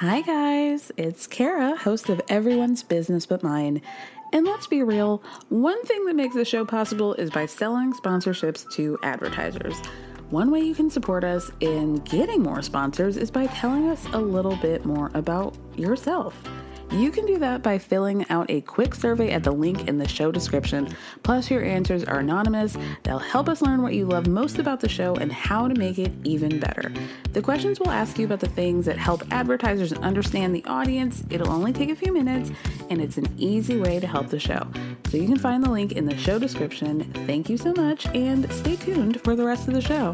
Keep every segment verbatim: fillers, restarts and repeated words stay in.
Hi guys, it's Kara, host of Everyone's Business But Mine. And let's be real, one thing that makes the show possible is by selling sponsorships to advertisers. One way you can support us in getting more sponsors is by telling us a little bit more about yourself. You can do that by filling out a quick survey at the link in the show description. Plus, your answers are anonymous. They'll help us learn what you love most about the show and how to make it even better. The questions will ask you about the things that help advertisers understand the audience. It'll only take a few minutes, and it's an easy way to help the show. So you can find the link in the show description. Thank you so much, and stay tuned for the rest of the show.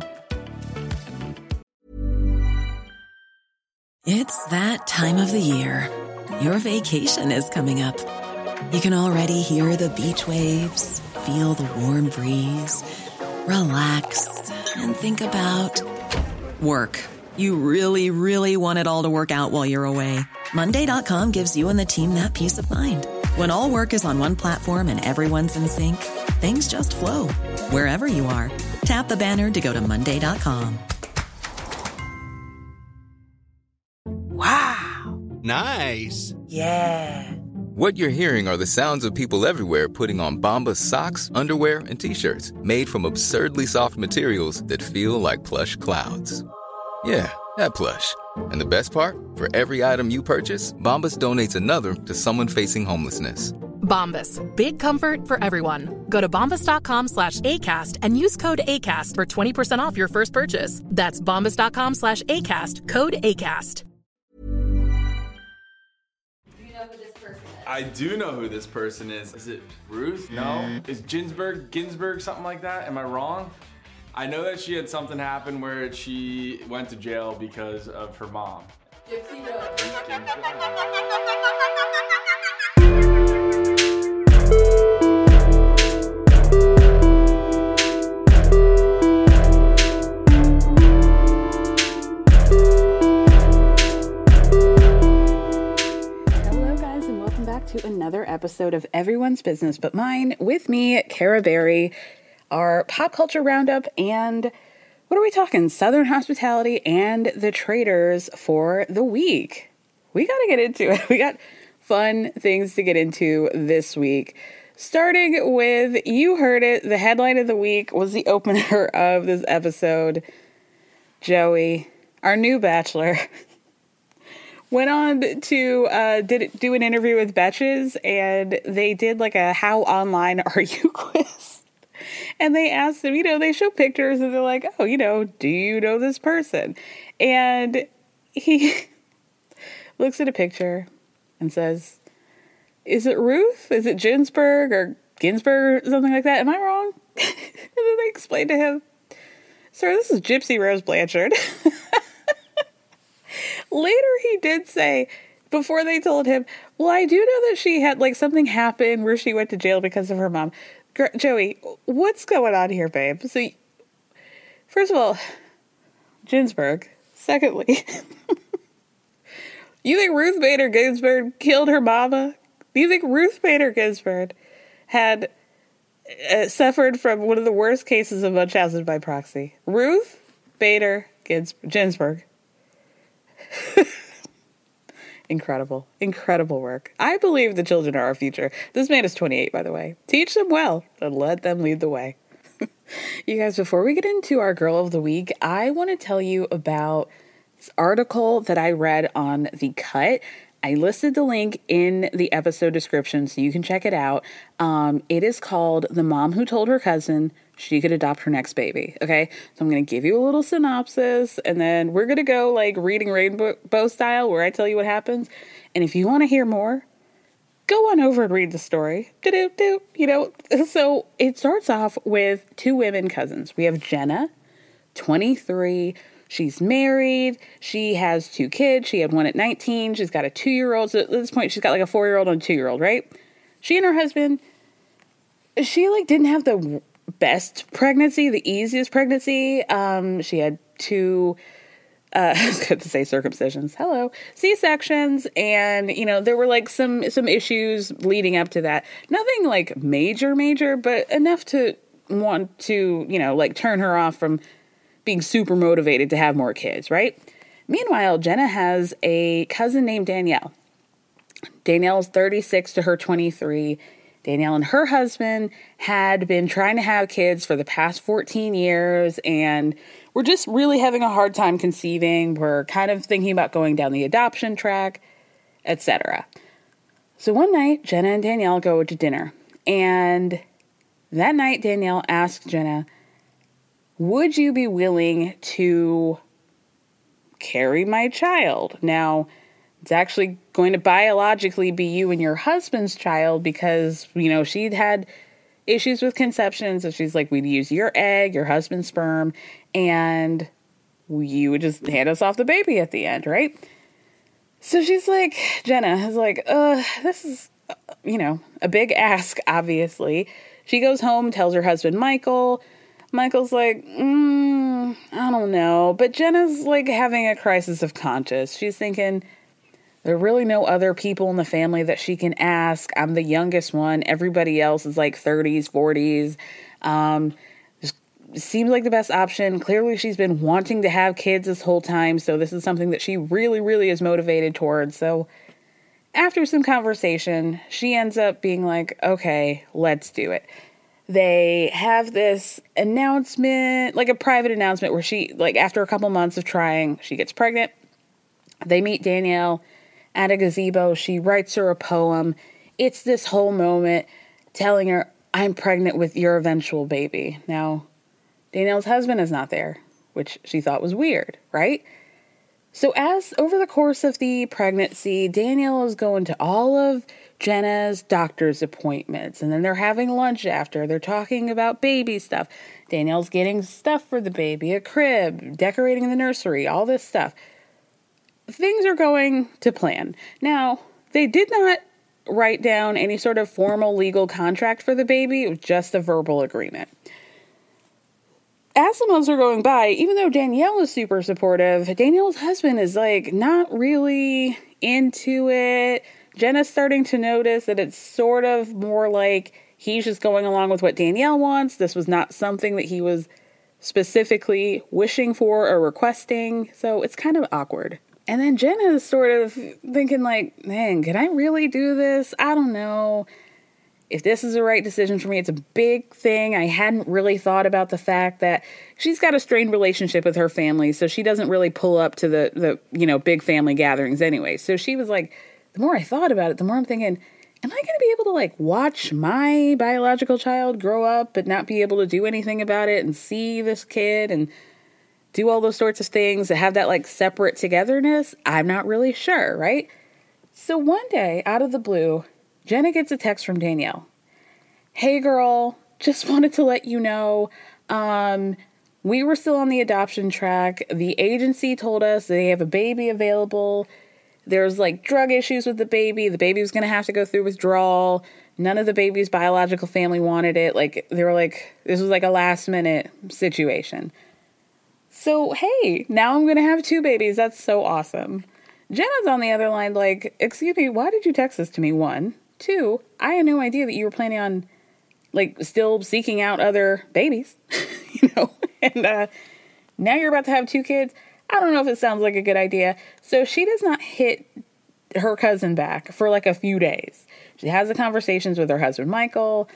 It's that time of the year. Your vacation is coming up. You can already hear the beach waves, feel the warm breeze, relax, and think about work. You really, really want it all to work out while you're away. Monday dot com gives you and the team that peace of mind. When all work is on one platform and everyone's in sync, things just flow. Wherever you are, tap the banner to go to Monday dot com. Wow. Nice. Yeah. What you're hearing are the sounds of people everywhere putting on Bombas socks, underwear, and T-shirts made from absurdly soft materials that feel like plush clouds. Yeah, that plush. And the best part? For every item you purchase, Bombas donates another to someone facing homelessness. Bombas. Big comfort for everyone. Go to bombas dot com slash ACAST and use code ACAST for twenty percent off your first purchase. That's bombas dot com slash ACAST. Code ACAST. I do know who this person is. Is it Ruth? No. Is Ginsburg, Ginsburg, something like that? Am I wrong? I know that she had something happen where she went to jail because of her mom. Gypsy Rose. To another episode of Everyone's Business But Mine with me, Kara Berry, our pop culture roundup, and what are we talking? Southern hospitality and the traders for the week. We got to get into it. We got fun things to get into this week. Starting with, you heard it, the headline of the week was the opener of this episode. Joey, our new bachelor, went on to uh, did do an interview with Betches, and they did like a how online are you quiz. And they asked him, you know, they show pictures and they're like, oh, you know, do you know this person? And he looks at a picture and says, is it Ruth? Is it Ginsburg or Ginsburg or something like that? Am I wrong? And then they explained to him, sir, this is Gypsy Rose Blanchard. Later, he did say, before they told him, well, I do know that she had, like, something happen where she went to jail because of her mom. Gr- Joey, what's going on here, babe? So, first of all, Ginsburg. Secondly, you think Ruth Bader Ginsburg killed her mama? Do you think Ruth Bader Ginsburg had uh, suffered from one of the worst cases of Munchausen by proxy? Ruth Bader Gins- Ginsburg. Incredible, incredible work. I believe the children are our future. This man is twenty-eight, by the way. Teach them well and let them lead the way. You guys, before we get into our girl of the week, I want to tell you about this article that I read on The Cut. I listed the link in the episode description so you can check it out. Um, it is called The Mom Who Told Her Cousin She Could Adopt Her Next Baby. Okay, so I'm going to give you a little synopsis, and then we're going to go like Reading Rainbow style where I tell you what happens. And if you want to hear more, go on over and read the story. Do-do-do, you know, so it starts off with two women cousins. We have Jenna, twenty-three. She's married. She has two kids. She had one at nineteen. She's got a two-year-old. So at this point, she's got like a four-year-old and a two-year-old, right? She and her husband, she like didn't have the best pregnancy, the easiest pregnancy. Um, she had two, uh, I was going to say circumcisions. Hello. C-sections. And, you know, there were like some, some issues leading up to that. Nothing like major, major, but enough to want to, you know, like turn her off from being super motivated to have more kids, right? Meanwhile, Jenna has a cousin named Danielle. Danielle's thirty-six to her twenty-three. Danielle and her husband had been trying to have kids for the past fourteen years, and we're just really having a hard time conceiving. We're kind of thinking about going down the adoption track, et cetera. So one night, Jenna and Danielle go to dinner, and that night, Danielle asked Jenna, would you be willing to carry my child? Now, it's actually going to biologically be you and your husband's child because, you know, she'd had issues with conception. So she's like, we'd use your egg, your husband's sperm, and you would just hand us off the baby at the end, right? So she's like, Jenna is like, uh, this is, you know, a big ask, obviously. She goes home, tells her husband, Michael. Michael's like, mm, I don't know. But Jenna's like having a crisis of conscience. She's thinking, there are really no other people in the family that she can ask. I'm the youngest one. Everybody else is like thirties, forties. Um, just seems like the best option. Clearly, she's been wanting to have kids this whole time. So this is something that she really, really is motivated towards. So after some conversation, she ends up being like, okay, let's do it. They have this announcement, like a private announcement where she, like after a couple months of trying, she gets pregnant. They meet Danielle at a gazebo. She writes her a poem. It's this whole moment telling her, I'm pregnant with your eventual baby. Now, Danielle's husband is not there, which she thought was weird, right? So as over the course of the pregnancy, Danielle is going to all of Jenna's doctor's appointments, and then they're having lunch after. They're talking about baby stuff. Danielle's getting stuff for the baby, a crib, decorating the nursery, all this stuff. Things are going to plan. Now, they did not write down any sort of formal legal contract for the baby. It was just a verbal agreement. As the months are going by, even though Danielle is super supportive, Danielle's husband is like not really into it. Jenna's starting to notice that it's sort of more like he's just going along with what Danielle wants. This was not something that he was specifically wishing for or requesting. So it's kind of awkward. And then Jenna is sort of thinking like, man, can I really do this? I don't know if this is the right decision for me. It's a big thing. I hadn't really thought about the fact that she's got a strained relationship with her family. So she doesn't really pull up to the, the you know, big family gatherings anyway. So she was like, the more I thought about it, the more I'm thinking, am I going to be able to like watch my biological child grow up but not be able to do anything about it and see this kid and do all those sorts of things that have that like separate togetherness? I'm not really sure, right? So one day, out of the blue, Jenna gets a text from Danielle. Hey girl, just wanted to let you know, um, we were still on the adoption track. The agency told us they have a baby available. There's like drug issues with the baby. The baby was going to have to go through withdrawal. None of the baby's biological family wanted it. Like they were like, this was like a last minute situation. So, hey, now I'm going to have two babies. That's so awesome. Jenna's on the other line like, excuse me, why did you text this to me? One. Two, I had no idea that you were planning on, like, still seeking out other babies, you know? And uh, now you're about to have two kids. I don't know if it sounds like a good idea. So she does not hit her cousin back for, like, a few days. She has the conversations with her husband, Michael.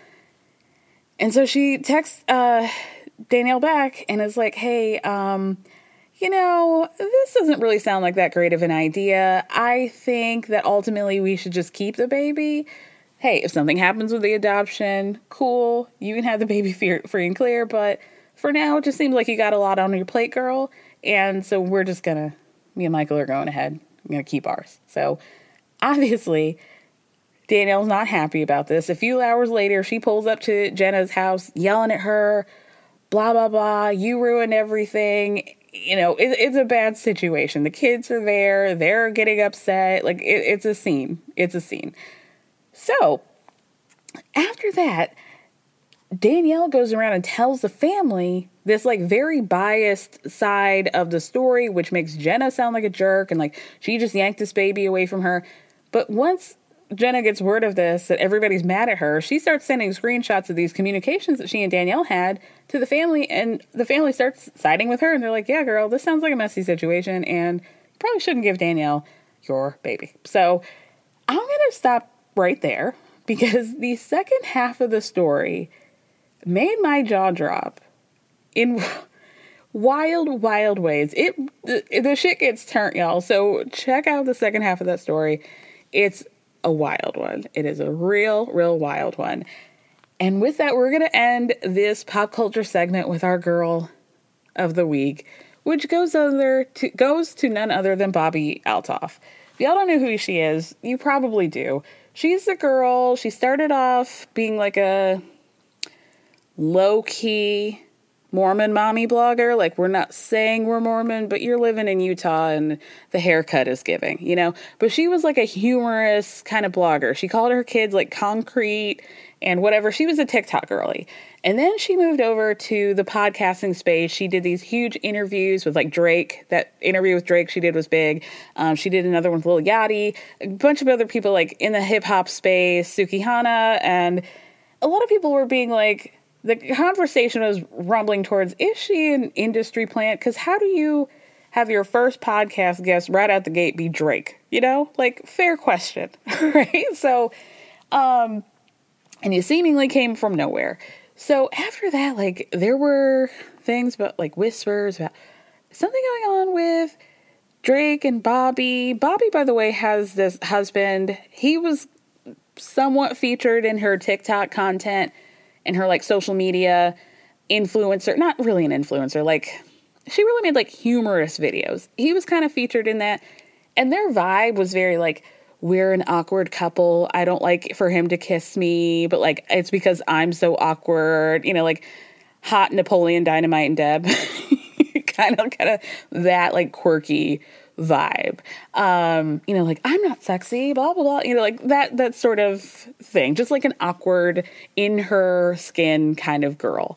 And so she texts uh, Danielle back and is like, hey, um, you know, this doesn't really sound like that great of an idea. I think that ultimately we should just keep the baby. Hey, if something happens with the adoption, cool. You can have the baby free and clear. But for now, it just seems like you got a lot on your plate, girl. And so we're just going to, me and Michael are going ahead. I'm going to keep ours. So obviously, Danielle's not happy about this. A few hours later, she pulls up to Jenna's house, yelling at her, blah, blah, blah. You ruined everything. You know, it, it's a bad situation. The kids are there. They're getting upset. Like, it, it's a scene. It's a scene. So, after that, Danielle goes around and tells the family this, like, very biased side of the story, which makes Jenna sound like a jerk and, like, she just yanked this baby away from her. But once Jenna gets word of this, that everybody's mad at her, she starts sending screenshots of these communications that she and Danielle had to the family, and the family starts siding with her, and they're like, yeah, girl, this sounds like a messy situation, and probably shouldn't give Danielle your baby. So I'm going to stop right there because the second half of the story made my jaw drop in wild, wild ways. It the, the shit gets turned, y'all. So check out the second half of that story. It's a wild one. It is a real, real wild one. And with that, we're going to end this pop culture segment with our girl of the week, which goes other to, goes to none other than Bobbi Althoff. If y'all don't know who she is, you probably do. She's the girl. She started off being like a low-key Mormon mommy blogger. Like, we're not saying we're Mormon, but you're living in Utah and the haircut is giving, you know? But she was like a humorous kind of blogger. She called her kids like Concrete and whatever. She was a TikTok girly. And then she moved over to the podcasting space. She did these huge interviews with like Drake. That interview with Drake she did was big. Um, she did another one with Lil Yachty, a bunch of other people like in the hip hop space, Sukihana, and a lot of people were being like, the conversation was rumbling towards, is she an industry plant? Because how do you have your first podcast guest right out the gate be Drake? You know, like, fair question, right? So, um, and you seemingly came from nowhere. So after that, like, there were things about, like, whispers about something going on with Drake and Bobbi. Bobbi, by the way, has this husband. He was somewhat featured in her TikTok content and her, like, social media influencer. Not really an influencer. Like, she really made, like, humorous videos. He was kind of featured in that. And their vibe was very, like, we're an awkward couple. I don't like for him to kiss me, but like, it's because I'm so awkward, you know, like hot Napoleon Dynamite and Deb, kind of, kind of that like quirky vibe. Um, you know, like I'm not sexy, blah, blah, blah, you know, like that, that sort of thing, just like an awkward in her skin kind of girl.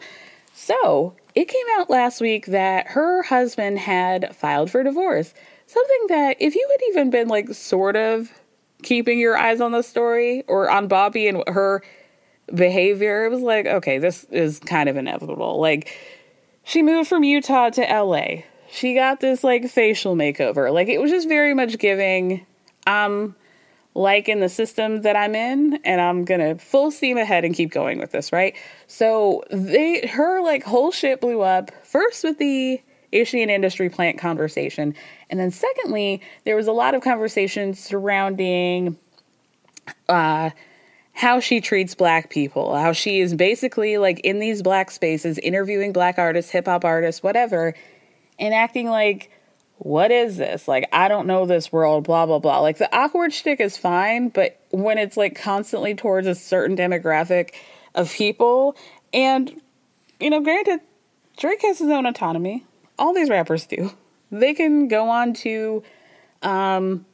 So it came out last week that her husband had filed for divorce, something that if you had even been like sort of keeping your eyes on the story or on Bobbi and her behavior, it was like, okay, this is kind of inevitable. Like, she moved from Utah to L A. She got this like facial makeover. Like, it was just very much giving, I'm liking the system that I'm in and I'm gonna full steam ahead and keep going with this, right? So they, her like whole shit blew up first with the is she an industry plant conversation. And then secondly, there was a lot of conversation surrounding uh, how she treats black people, how she is basically like in these black spaces, interviewing black artists, hip hop artists, whatever, and acting like, what is this? Like, I don't know this world, blah, blah, blah. Like the awkward shtick is fine, but when it's like constantly towards a certain demographic of people, and, you know, granted, Drake has his own autonomy. All these rappers do. They can go on to, um,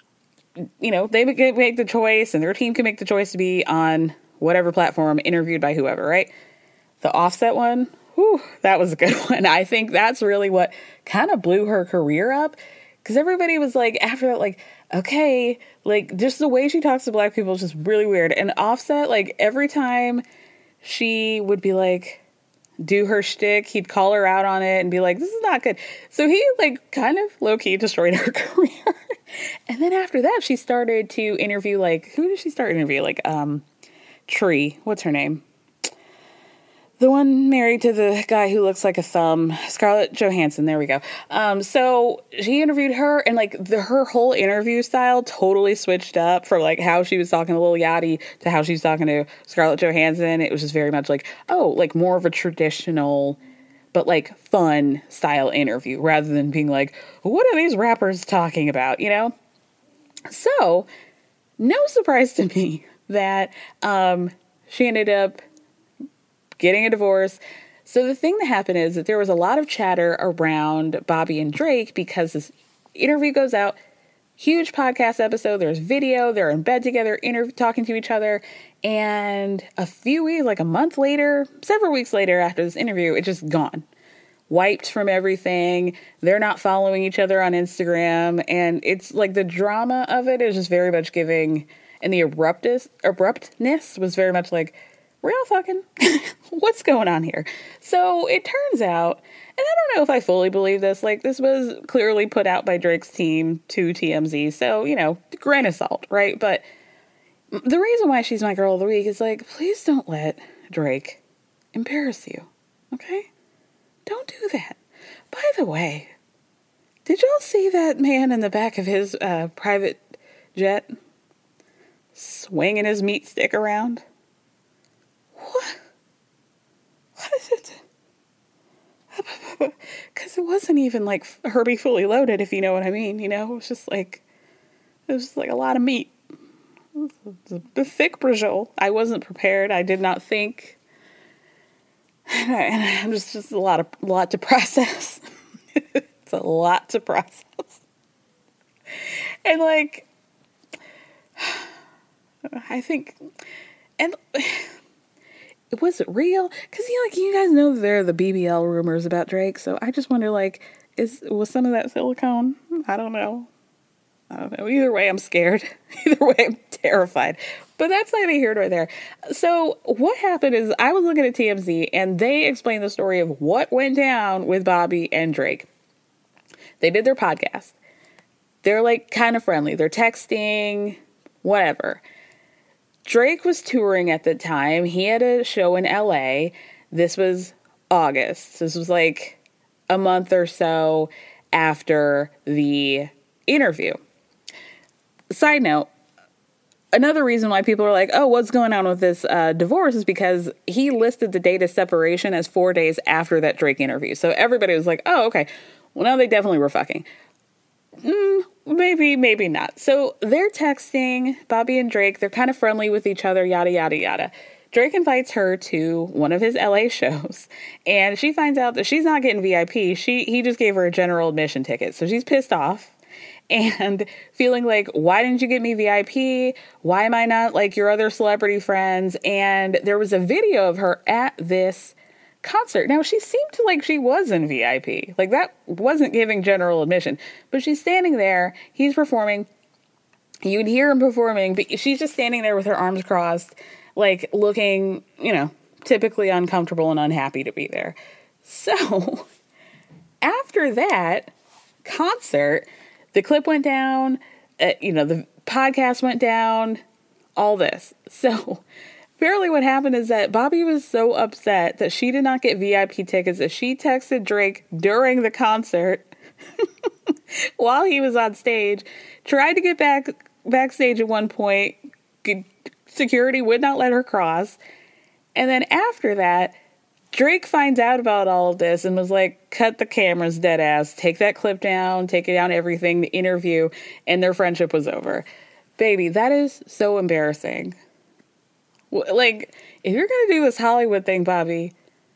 you know, they make the choice and their team can make the choice to be on whatever platform, interviewed by whoever, right? The Offset one, whew, that was a good one. I think that's really what kind of blew her career up, because everybody was like, after that, like, okay, like, just the way she talks to black people is just really weird. And Offset, like, every time she would be like, do her shtick, he'd call her out on it and be like, this is not good. So he like kind of low-key destroyed her career. And then after that, she started to interview, like, who did she start interviewing? Like, um, Tree, what's her name? The one married to the guy who looks like a thumb, Scarlett Johansson. There we go. Um, so she interviewed her, and like the, her whole interview style totally switched up from like how she was talking to Lil Yachty to how she was talking to Scarlett Johansson. It was just very much like, oh, like more of a traditional, but like fun style interview rather than being like, what are these rappers talking about? You know? So no surprise to me that, um, she ended up getting a divorce. So the thing that happened is that there was a lot of chatter around Bobbi and Drake because this interview goes out, huge podcast episode, there's video, they're in bed together, inter- talking to each other, and a few weeks, like a month later, several weeks later after this interview, it's just gone. Wiped from everything. They're not following each other on Instagram, and it's like the drama of it is just very much giving, and the abruptness, abruptness was very much like, real fucking, what's going on here? So it turns out, and I don't know if I fully believe this, like this was clearly put out by Drake's team to T M Z. So, you know, grain of salt, right? But the reason why she's my girl of the week is like, please don't let Drake embarrass you. Okay? Don't do that. By the way, did y'all see that man in the back of his uh, private jet swinging his meat stick around? What? What is it? Because it wasn't even like Herbie Fully Loaded, if you know what I mean. You know, it was just like, it was just like a lot of meat. It was a thick brajol. I wasn't prepared. I did not think. And I'm just, just a lot of, a lot to process. It's a lot to process. And like, I think, and was it real? Because you know, like you guys know that there are the B B L rumors about Drake, so I just wonder, like, is was some of that silicone? I don't know. I don't know. Either way, I'm scared. Either way, I'm terrified. But that's neither here nor there. So what happened is I was looking at T M Z, and they explained the story of what went down with Bobby and Drake. They did their podcast. They're like kind of friendly. They're texting, whatever. Drake was touring at the time. He had a show in L A. This was August. This was like a month or so after the interview. Side note, another reason why people are like, oh, what's going on with this uh, divorce is because he listed the date of separation as four days after that Drake interview. So everybody was like, oh, okay. Well, no, they definitely were fucking. Mm, maybe, maybe not. So they're texting, Bobby and Drake. They're kind of friendly with each other, yada, yada, yada. Drake invites her to one of his L A shows, and she finds out that she's not getting V I P. She He just gave her a general admission ticket. So she's pissed off and feeling like, why didn't you get me V I P? Why am I not like your other celebrity friends? And there was a video of her at this concert. Now, she seemed to like she was in V I P. Like, that wasn't giving general admission. But she's standing there. He's performing. You'd hear him performing, but she's just standing there with her arms crossed, like, looking, you know, typically uncomfortable and unhappy to be there. So, after that concert, the clip went down, uh, you know, the podcast went down, all this. So, apparently what happened is that Bobby was so upset that she did not get V I P tickets that she texted Drake during the concert while he was on stage, tried to get back backstage at one point, security would not let her cross, and then after that, Drake finds out about all of this and was like, cut the cameras, dead ass, take that clip down, take it down, everything, the interview, and their friendship was over. Baby, that is so embarrassing. Like, if you're going to do this Hollywood thing, Bobby,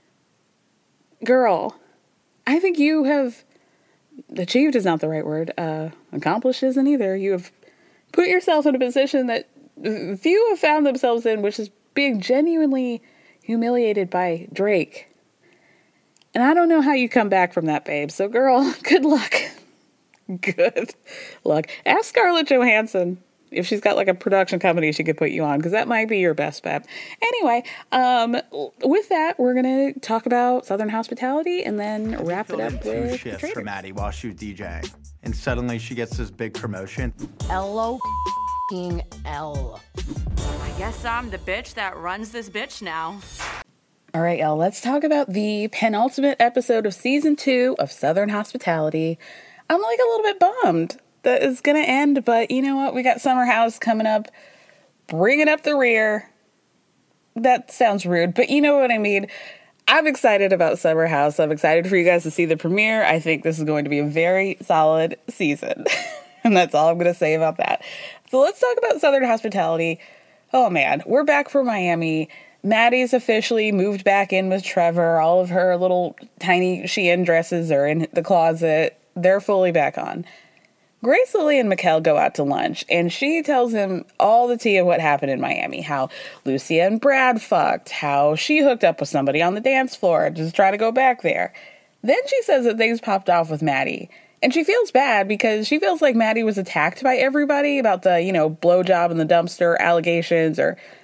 girl, I think you have, achieved is not the right word, uh, accomplished isn't either. You have put yourself in a position that few have found themselves in, which is being genuinely humiliated by Drake. And I don't know how you come back from that, babe. So, girl, good luck. Good luck. Ask Scarlett Johansson if she's got like a production company she could put you on, because that might be your best bet. Anyway, um, with that, we're going to talk about Southern Hospitality and then wrap it up with shifts for Maddie while she was DJing. And suddenly she gets this big promotion. L O L. I guess I'm the bitch that runs this bitch now. All right, y'all, let's talk about the penultimate episode of season two of Southern Hospitality. I'm like a little bit bummed that it's going to end, but you know what? We got Summer House coming up, bringing up the rear. That sounds rude, but you know what I mean. I'm excited about Summer House. I'm excited for you guys to see the premiere. I think this is going to be a very solid season. And that's all I'm going to say about that. So let's talk about Southern Hospitality. Oh man, we're back from Miami. Maddie's officially moved back in with Trevor. All of her little tiny Shein dresses are in the closet. They're fully back on. Grace, Lily, and Mikkel go out to lunch, and she tells him all the tea of what happened in Miami. How Lucia and Brad fucked. How she hooked up with somebody on the dance floor, just trying to go back there. Then she says that things popped off with Maddie. And she feels bad because she feels like Maddie was attacked by everybody about the, you know, blowjob in the dumpster allegations, or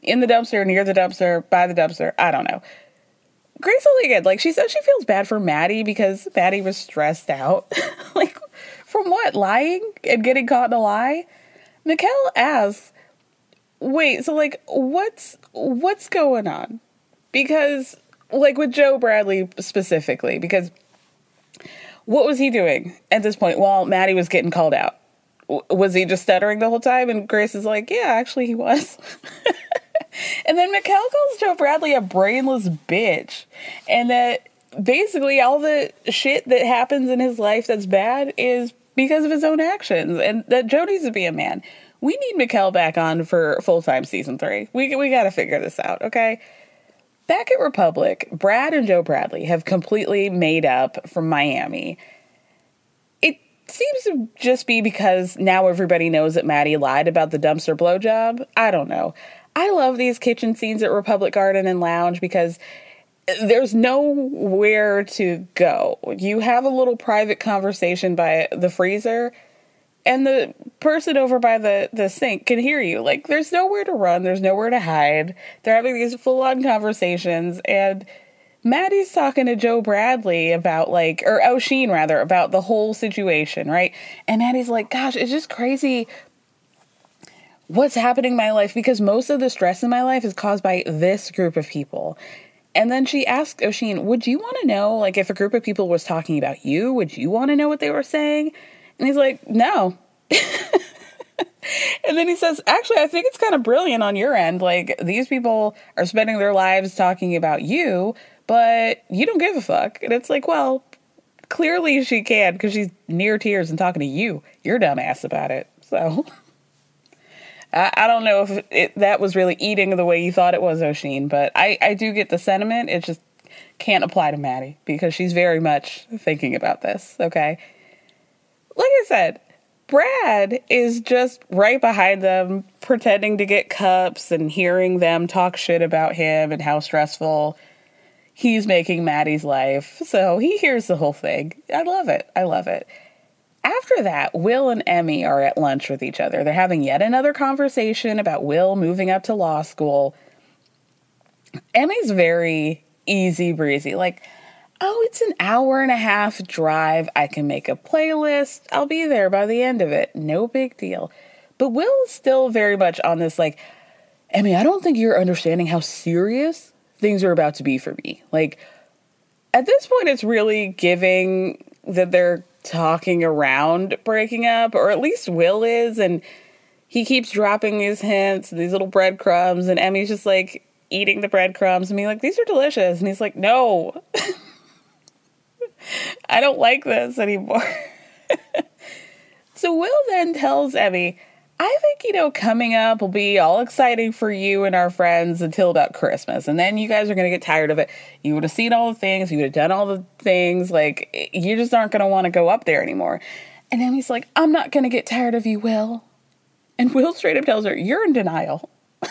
in the dumpster, near the dumpster, by the dumpster. I don't know. Grace only again, like, she says she feels bad for Maddie because Maddie was stressed out. Like, from what? Lying and getting caught in a lie? Mikkel asks, wait, so, like, what's, what's going on? Because, like, with Joe Bradley specifically, because what was he doing at this point while Maddie was getting called out? W- was he just stuttering the whole time? And Grace is like, yeah, actually he was. And then Mikkel calls Joe Bradley a brainless bitch. And that basically all the shit that happens in his life that's bad is because of his own actions. And that Joe needs to be a man. We need Mikkel back on for full-time season three. We, we got to figure this out, okay? Back at Republic, Brad and Joe Bradley have completely made up from Miami. It seems to just be because now everybody knows that Maddie lied about the dumpster blowjob. I don't know. I love these kitchen scenes at Republic Garden and Lounge because there's nowhere to go. You have a little private conversation by the freezer, and the person over by the, the sink can hear you. Like, there's nowhere to run. There's nowhere to hide. They're having these full-on conversations, and Maddie's talking to Joe Bradley about, like, or O'Sheen, rather, about the whole situation, right? And Maddie's like, gosh, it's just crazy what's happening in my life because most of the stress in my life is caused by this group of people. And then she asked O'Sheen, would you want to know, like, if a group of people was talking about you, would you want to know what they were saying? And he's like, no. And then he says, actually, I think it's kind of brilliant on your end. Like, these people are spending their lives talking about you, but you don't give a fuck. And it's like, well, clearly she can because she's near tears and talking to you. You're dumbass about it. So I, I don't know if it, that was really eating the way you thought it was, O'Sheen, but I, I do get the sentiment. It just can't apply to Maddie because she's very much thinking about this, okay? Like I said, Brad is just right behind them, pretending to get cups and hearing them talk shit about him and how stressful he's making Maddie's life. So he hears the whole thing. I love it. I love it. After that, Will and Emmy are at lunch with each other. They're having yet another conversation about Will moving up to law school. Emmy's very easy breezy. Like, oh, it's an hour and a half drive. I can make a playlist. I'll be there by the end of it. No big deal. But Will's still very much on this, like, Emmy, I don't think you're understanding how serious things are about to be for me. Like, at this point, it's really giving that they're talking around breaking up, or at least Will is, and he keeps dropping these hints, these little breadcrumbs, and Emmy's just, like, eating the breadcrumbs and being like, these are delicious. And he's like, no. I don't like this anymore. So Will then tells Emmy, I think, you know, coming up will be all exciting for you and our friends until about Christmas. And then you guys are going to get tired of it. You would have seen all the things. You would have done all the things. Like, you just aren't going to want to go up there anymore. And Emmy's like, I'm not going to get tired of you, Will. And Will straight up tells her, you're in denial.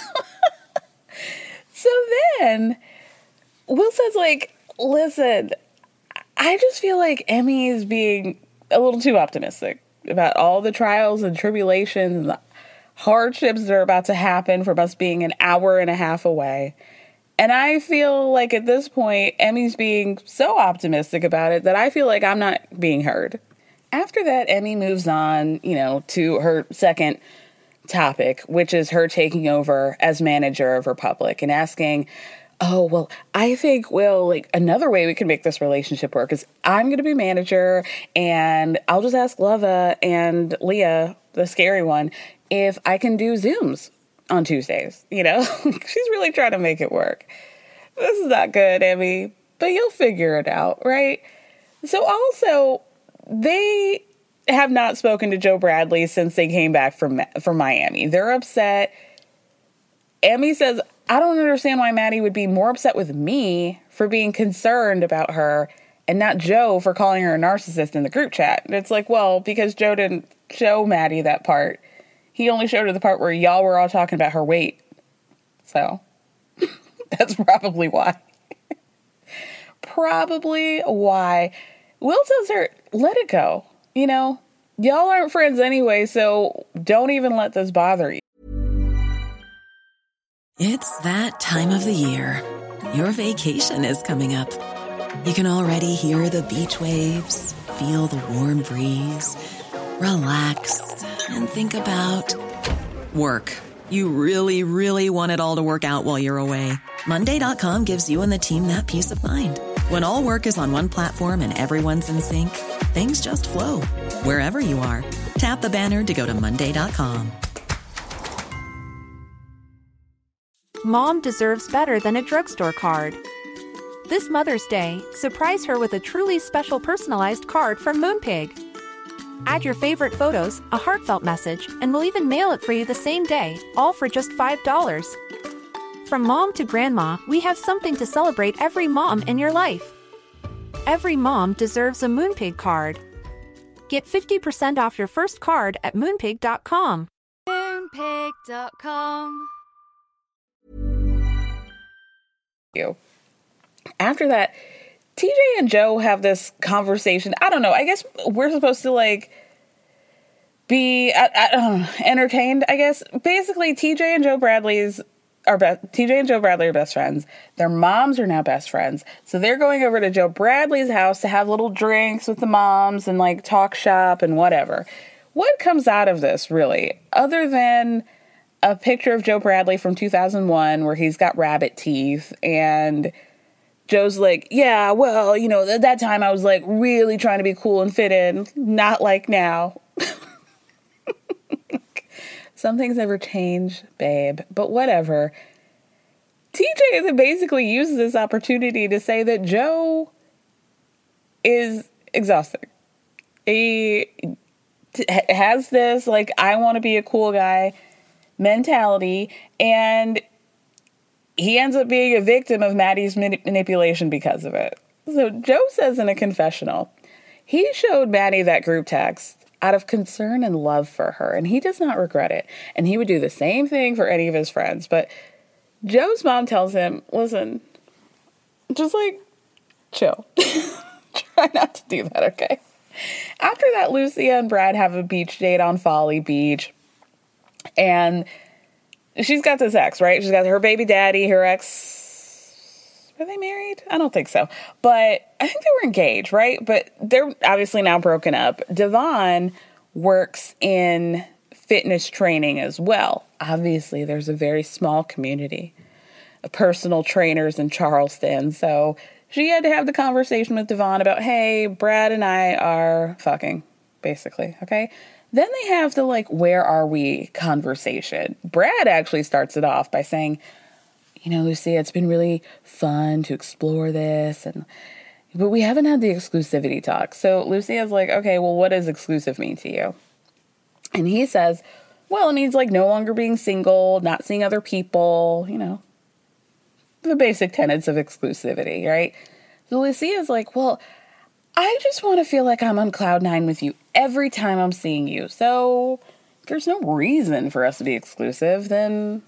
So then Will says, like, listen, I just feel like Emmy is being a little too optimistic about all the trials and tribulations and the hardships that are about to happen from us being an hour and a half away. And I feel like at this point, Emmy's being so optimistic about it that I feel like I'm not being heard. After that, Emmy moves on, you know, to her second topic, which is her taking over as manager of Republic and asking, oh, well, I think, Will, like, another way we can make this relationship work is I'm going to be manager, and I'll just ask Leva and Leah, the scary one, if I can do Zooms on Tuesdays, you know? She's really trying to make it work. This is not good, Emmy, but you'll figure it out, right? So also, they have not spoken to Joe Bradley since they came back from, from Miami. They're upset. Emmy says, I don't understand why Maddie would be more upset with me for being concerned about her and not Joe for calling her a narcissist in the group chat. And it's like, well, because Joe didn't show Maddie that part. He only showed her the part where y'all were all talking about her weight. So that's probably why. Probably why. Will tells her, let it go. You know, y'all aren't friends anyway, so don't even let this bother you. It's that time of the year. Your vacation is coming up. You can already hear the beach waves, feel the warm breeze, relax, and think about work. You really, really want it all to work out while you're away. Monday dot com gives you and the team that peace of mind. When all work is on one platform and everyone's in sync, things just flow. Wherever you are, tap the banner to go to Monday dot com. Mom deserves better than a drugstore card. This Mother's Day, surprise her with a truly special personalized card from Moonpig. Add your favorite photos, a heartfelt message, and we'll even mail it for you the same day, all for just five dollars. From mom to grandma, we have something to celebrate every mom in your life. Every mom deserves a Moonpig card. Get fifty percent off your first card at moonpig dot com. moonpig dot com. You. After that, T J and Joe have this conversation. I don't know. I guess we're supposed to like be I, I don't know, entertained, I guess. Basically, T J and Joe Bradley's are be- T J and Joe Bradley are best friends. Their moms are now best friends. So they're going over to Joe Bradley's house to have little drinks with the moms and like talk shop and whatever. What comes out of this, really? Other than a picture of Joe Bradley from two thousand one where he's got rabbit teeth and Joe's like, yeah, well, you know, at that time I was like really trying to be cool and fit in. Not like now. Some things never change, babe. But whatever. T J then basically uses this opportunity to say that Joe is exhausting. He t- has this, like, I want to be a cool guy mentality, and he ends up being a victim of Maddie's manip- manipulation because of it. So Joe says in a confessional, he showed Maddie that group text out of concern and love for her, and he does not regret it. And he would do the same thing for any of his friends. But Joe's mom tells him, listen, just like, chill. Try not to do that, okay? After that, Lucia and Brad have a beach date on Folly Beach. And she's got this ex, right? She's got her baby daddy, her ex. Were they married? I don't think so. But I think they were engaged, right? But they're obviously now broken up. Devon works in fitness training as well. Obviously, there's a very small community of personal trainers in Charleston. So she had to have the conversation with Devon about, hey, Brad and I are fucking, basically, okay? Then they have the, like, where are we conversation. Brad actually starts it off by saying, you know, Lucia, it's been really fun to explore this, and but we haven't had the exclusivity talk. So Lucia's like, okay, well, what does exclusive mean to you? And he says, well, it means, like, no longer being single, not seeing other people, you know, the basic tenets of exclusivity, right? So Lucia's like, well, I just want to feel like I'm on cloud nine with you every time I'm seeing you. So if there's no reason for us to be exclusive, then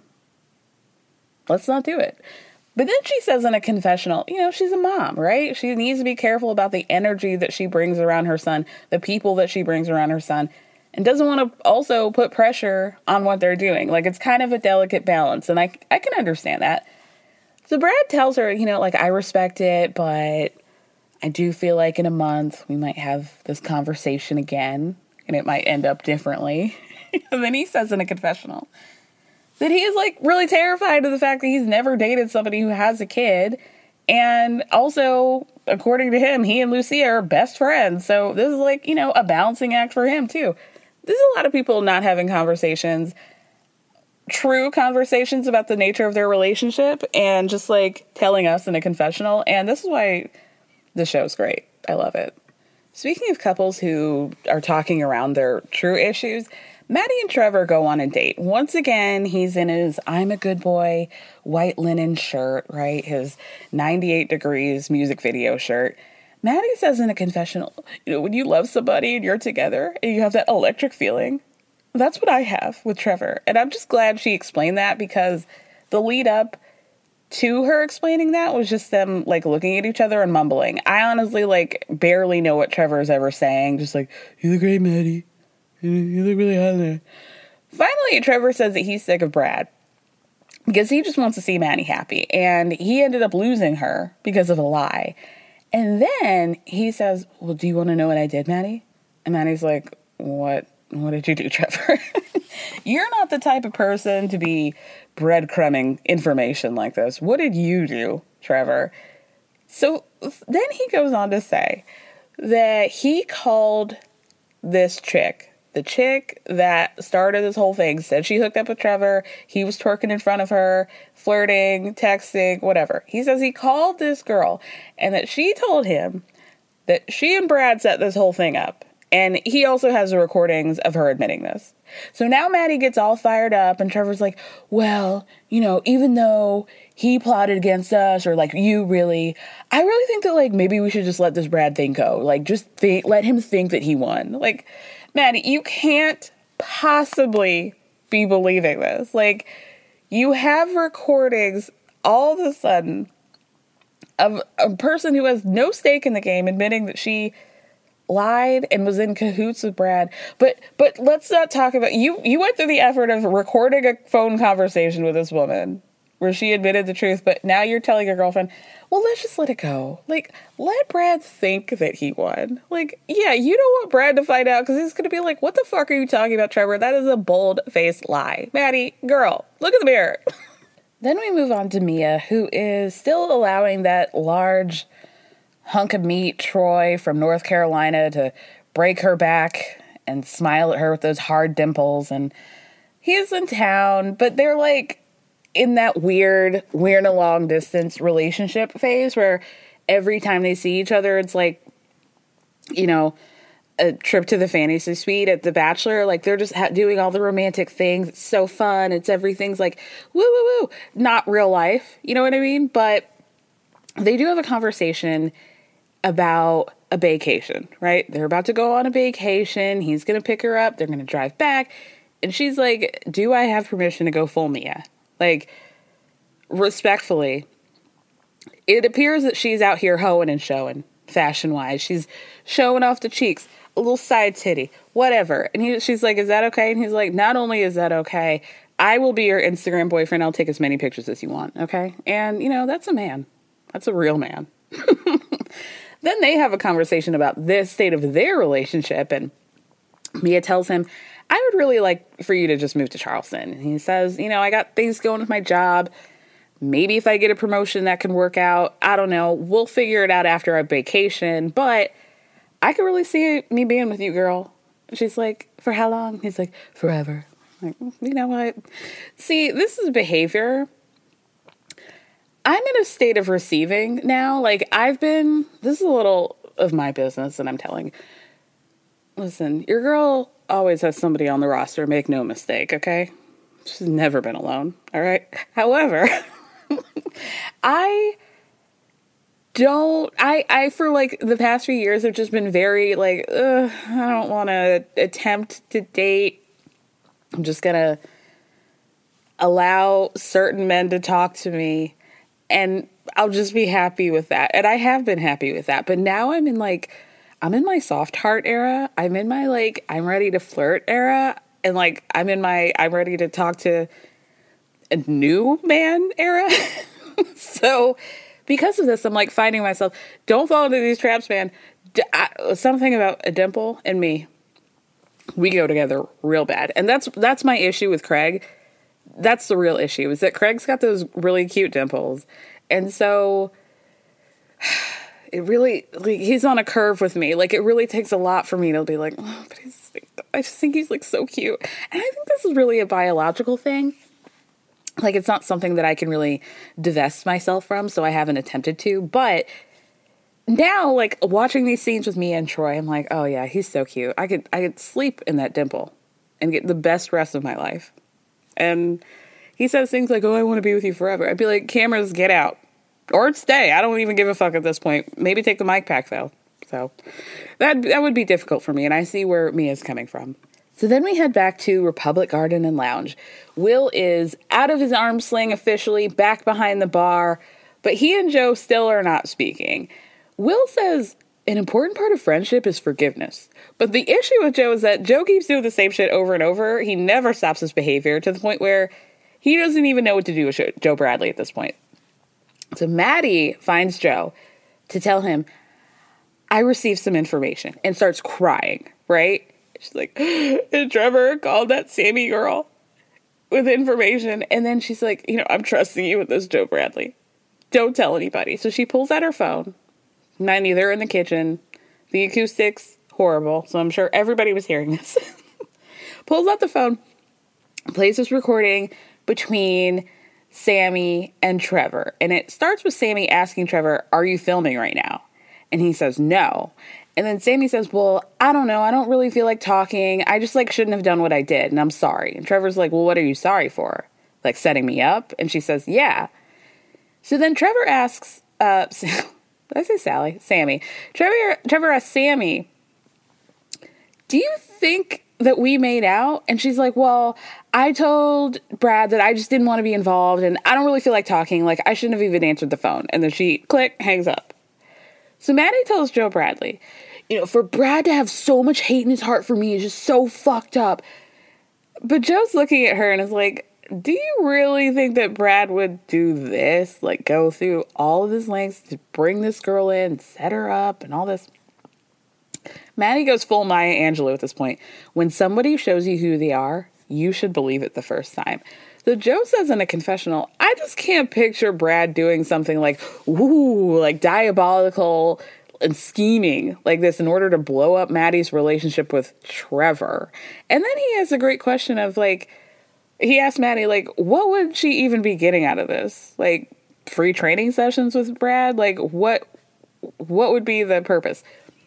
let's not do it. But then she says in a confessional, you know, she's a mom, right? She needs to be careful about the energy that she brings around her son, the people that she brings around her son, and doesn't want to also put pressure on what they're doing. Like, it's kind of a delicate balance, and I, I can understand that. So Brad tells her, you know, like, I respect it, but I do feel like in a month we might have this conversation again, and it might end up differently. And then he says in a confessional that he is, like, really terrified of the fact that he's never dated somebody who has a kid. And also, according to him, he and Lucia are best friends. So this is, like, you know, a balancing act for him, too. There's a lot of people not having conversations, true conversations about the nature of their relationship, and just, like, telling us in a confessional. And this is why the show's great. I love it. Speaking of couples who are talking around their true issues, Maddie and Trevor go on a date. Once again, he's in his I'm a good boy white linen shirt, right? His ninety-eight degrees music video shirt. Maddie says in a confessional, you know, when you love somebody and you're together and you have that electric feeling, that's what I have with Trevor. And I'm just glad she explained that, because the lead up to her explaining that was just them, like, looking at each other and mumbling. I honestly, like, barely know what Trevor is ever saying. Just like, you look great, Maddie. You look really hot there. Finally, Trevor says that he's sick of Brad. because he just wants to see Maddie happy. And he ended up losing her because of a lie. And then he says, well, do you want to know what I did, Maddie? And Maddie's like, what? What did you do, Trevor? You're not the type of person to be breadcrumbing information like this. What did you do, Trevor? So then he goes on to say that he called this chick, the chick that started this whole thing, said she hooked up with Trevor. He was twerking in front of her, flirting, texting, whatever. He says he called this girl and that she told him that she and Brad set this whole thing up. And he also has the recordings of her admitting this. So now Maddie gets all fired up and Trevor's like, well, you know, even though he plotted against us, or like you really, I really think that like maybe we should just let this Brad thing go. Like just think, let him think that he won. Like, Maddie, you can't possibly be believing this. Like, you have recordings all of a sudden of a person who has no stake in the game admitting that she lied and was in cahoots with Brad. But but let's not talk about, you you went through the effort of recording a phone conversation with this woman where she admitted the truth, but now you're telling your girlfriend, well, let's just let it go. Like, let Brad think that he won. Like, yeah, you don't want Brad to find out because he's going to be like, what the fuck are you talking about, Trevor? That is a bold-faced lie. Maddie, girl, look in the mirror. Then we move on to Mia, who is still allowing that large hunk of meat, Troy, from North Carolina to break her back and smile at her with those hard dimples. And he's in town, but they're like in that weird, we're in a long distance relationship phase where every time they see each other, it's like, you know, a trip to the fantasy suite at The Bachelor. Like, they're just ha- doing all the romantic things. It's so fun. It's everything's like, woo, woo, woo. Not real life. You know what I mean? But they do have a conversation about a vacation, right? They're about to go on a vacation. He's going to pick her up. They're going to drive back. And she's like, do I have permission to go full Mia? Like, respectfully, it appears that she's out here hoeing and showing, fashion-wise. She's showing off the cheeks, a little side titty, whatever. And he, she's like, is that okay? And he's like, not only is that okay, I will be your Instagram boyfriend. I'll take as many pictures as you want, okay? And, you know, that's a man. That's a real man. Then they have a conversation about this state of their relationship, and Mia tells him, I would really like for you to just move to Charleston. And he says, you know, I got things going with my job. Maybe if I get a promotion, that can work out. I don't know. We'll figure it out after our vacation, but I could really see me being with you, girl. She's like, for how long? He's like, forever. Like, you know what? See, this is behavior. I'm in a state of receiving now. Like, I've been, this is a little of my business that I'm telling. Listen, your girl always has somebody on the roster. Make no mistake, okay? She's never been alone, all right? However, I don't, I, I, for like the past few years have just been very like, ugh, I don't want to attempt to date. I'm just going to allow certain men to talk to me. And I'll just be happy with that. And I have been happy with that. But now I'm in like, I'm in my soft heart era. I'm in my like, I'm ready to flirt era. And like, I'm in my, I'm ready to talk to a new man era. So because of this, I'm like finding myself, don't fall into these traps, man. D- I, something about a dimple and me, we go together real bad. And that's, that's my issue with Craig. That's the real issue, is that Craig's got those really cute dimples. And so it really, like, he's on a curve with me. Like, it really takes a lot for me to be like, oh, but he's, I just think he's like so cute. And I think this is really a biological thing. Like, it's not something that I can really divest myself from, so I haven't attempted to. But now, like, watching these scenes with Mia and Troy, I'm like, oh yeah, he's so cute. I could, I could sleep in that dimple and get the best rest of my life. And he says things like, oh, I want to be with you forever. I'd be like, cameras, get out. Or stay. I don't even give a fuck at this point. Maybe take the mic back, though. So that that would be difficult for me, and I see where Mia's coming from. So then we head back to Republic Garden and Lounge. Will is out of his arm sling officially, back behind the bar, but he and Joe still are not speaking. Will says, an important part of friendship is forgiveness. But the issue with Joe is that Joe keeps doing the same shit over and over. He never stops his behavior to the point where He doesn't even know what to do with Joe Bradley at this point. So Maddie finds Joe to tell him, I received some information, and starts crying, right? She's like, and Trevor called that Sammy girl with information. And then she's like, you know, I'm trusting you with this, Joe Bradley. Don't tell anybody. So she pulls out her phone. Mind you, they're in the kitchen. The acoustics, horrible. So I'm sure everybody was hearing this. Pulls out the phone, plays this recording between Sammy and Trevor. And it starts with Sammy asking Trevor, are you filming right now? And he says, no. And then Sammy says, well, I don't know. I don't really feel like talking. I just like shouldn't have done what I did. And I'm sorry. And Trevor's like, well, what are you sorry for? Like setting me up? And she says, yeah. So then Trevor asks, uh, did I say Sally? Sammy. Trevor, Trevor asks Sammy, do you think that we made out? And she's like, well, I told Brad that I just didn't want to be involved and I don't really feel like talking. Like I shouldn't have even answered the phone. And then she, click, hangs up. So Maddie tells Joe Bradley, you know, for Brad to have so much hate in his heart for me is just so fucked up. But Joe's looking at her and is like, do you really think that Brad would do this? Like go through all of his lengths to bring this girl in, set her up and all this? Maddie goes full Maya Angelou at this point. When somebody shows you who they are, you should believe it the first time. So Joe says in a confessional, I just can't picture Brad doing something like, ooh, like diabolical and scheming like this in order to blow up Maddie's relationship with Trevor. And then he has a great question of like, he asked Maddie, like, what would she even be getting out of this? Like free training sessions with Brad? Like what, what would be the purpose?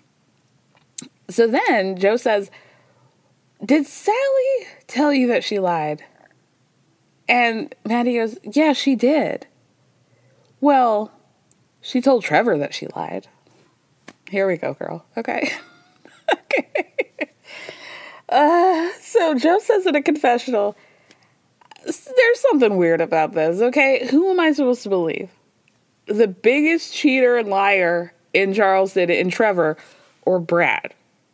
So then Joe says, did Sally tell you that she lied? And Maddie goes, yeah, she did. Well, she told Trevor that she lied. Here we go, girl. Okay. okay. Uh, so Joe says in a confessional, there's something weird about this, okay? Who am I supposed to believe? The biggest cheater and liar in Charleston, in Trevor, or Brad?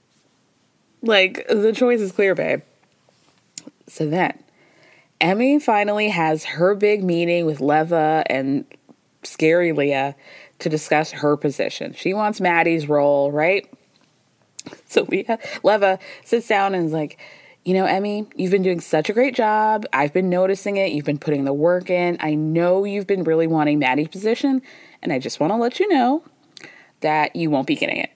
Like, the choice is clear, babe. So then, Emmy finally has her big meeting with Leva and Scary Leah to discuss her position. She wants Maddie's role, right? So Leah, Leva sits down and is like, you know, Emmy, you've been doing such a great job. I've been noticing it. You've been putting the work in. I know you've been really wanting Maddie's position, and I just want to let you know that you won't be getting it.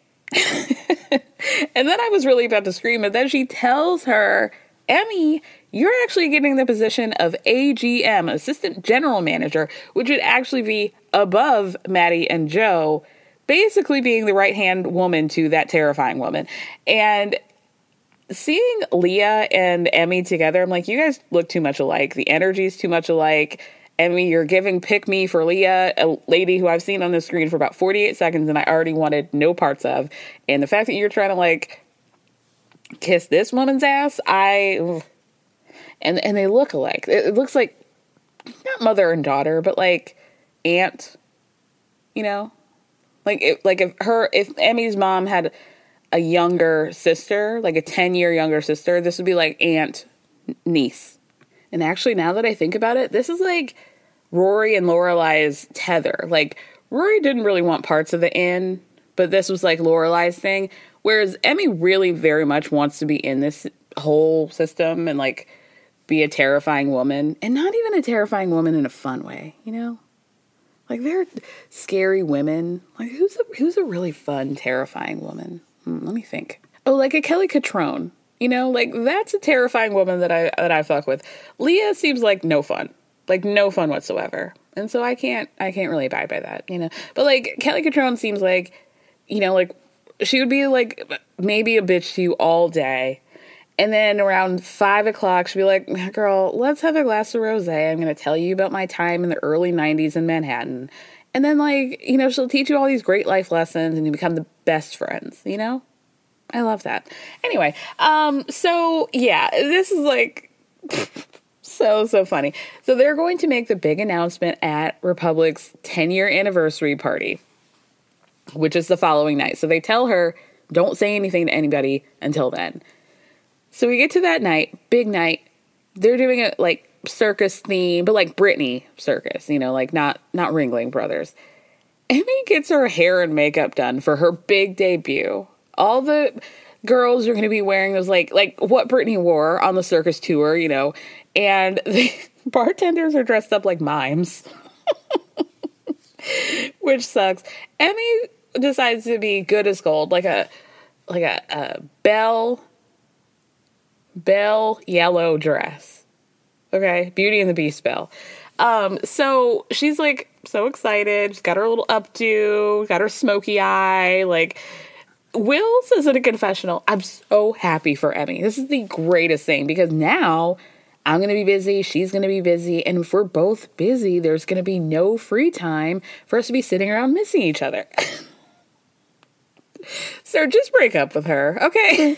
And then I was really about to scream, and then she tells her, Emmy, you're actually getting the position of A G M, Assistant General Manager, which would actually be above Maddie and Joe, basically being the right-hand woman to that terrifying woman. And seeing Leah and Emmy together, I'm like, you guys look too much alike. The energy's too much alike. Emmy, you're giving pick me for Leah, a lady who I've seen on the screen for about forty-eight seconds and I already wanted no parts of. And the fact that you're trying to like kiss this woman's ass, I, and and they look alike. It, it looks like not mother and daughter, but like aunt, you know, like if, like if her, if Emmy's mom had a younger sister, like a ten year younger sister, this would be like aunt, niece. And actually, now that I think about it, this is like Rory and Lorelai's tether. Like, Rory didn't really want parts of the inn, but this was like Lorelai's thing. Whereas Emmy really very much wants to be in this whole system and like be a terrifying woman. And not even a terrifying woman in a fun way, you know? Like, they're scary women. Like, who's a, who's a really fun, terrifying woman? Hmm, let me think. Oh, like a Kelly Catrone. You know, like, that's a terrifying woman that I that I fuck with. Leah seems like no fun. Like, no fun whatsoever. And so I can't, I can't really abide by that, you know. But, like, Kelly Catrone seems like, you know, like, she would be, like, maybe a bitch to you all day. And then around five o'clock, she'd be like, girl, let's have a glass of rosé. I'm going to tell you about my time in the early nineties in Manhattan. And then, like, you know, she'll teach you all these great life lessons and you become the best friends, you know? I love that. Anyway, um, so yeah, this is like so, so funny. So they're going to make the big announcement at Republic's ten year anniversary party, which is the following night. So they tell her, don't say anything to anybody until then. So we get to that night, big night. they're doing it like circus theme, but like Britney circus, you know, like not, not Ringling Brothers. Emmy gets her hair and makeup done for her big debut. All the girls are going to be wearing those, like, like what Britney wore on the circus tour, you know, and the bartenders are dressed up like mimes, which sucks. Emmy decides to be good as gold, like a, like a, a bell, bell yellow dress. Okay. Beauty and the Beast bell. Um, so she's like so excited. She's got her little updo, got her smoky eye. Like, Will says in a confessional, I'm so happy for Emmy. This is the greatest thing because now I'm going to be busy. She's going to be busy. And if we're both busy, there's going to be no free time for us to be sitting around missing each other. So just break up with her. Okay.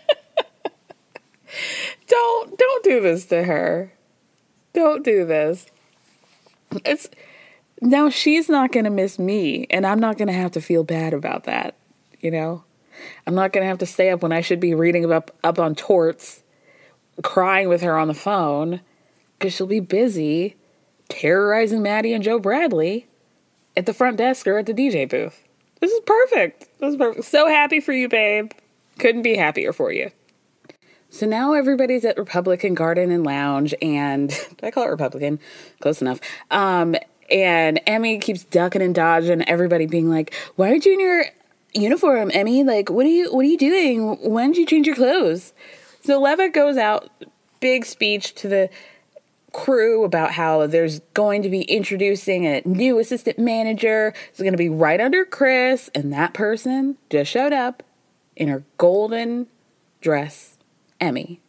don't, don't do this to her. Don't do this. It's now she's not going to miss me and I'm not going to have to feel bad about that. You know, I'm not going to have to stay up when I should be reading up, up on torts, crying with her on the phone because she'll be busy terrorizing Maddie and Joe Bradley at the front desk or at the D J booth. This is perfect. This is perfect. So happy for you, babe. Couldn't be happier for you. So now everybody's at Republican Garden and Lounge, and did I call it Republican? Close enough. Um, and Emmy keeps ducking and dodging, everybody being like, why aren't you in your uniform, Emmy? Like, what are you, what are you doing? When did you change your clothes? So Levitt goes out, big speech to the crew about how there's going to be introducing a new assistant manager. It's going to be right under Chris, and that person just showed up in her golden dress. Emmy.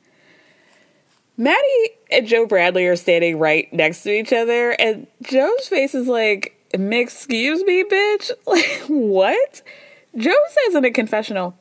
Maddie and Joe Bradley are standing right next to each other, and Joe's face is like, excuse me, bitch? Like, what? Joe says in a confessional,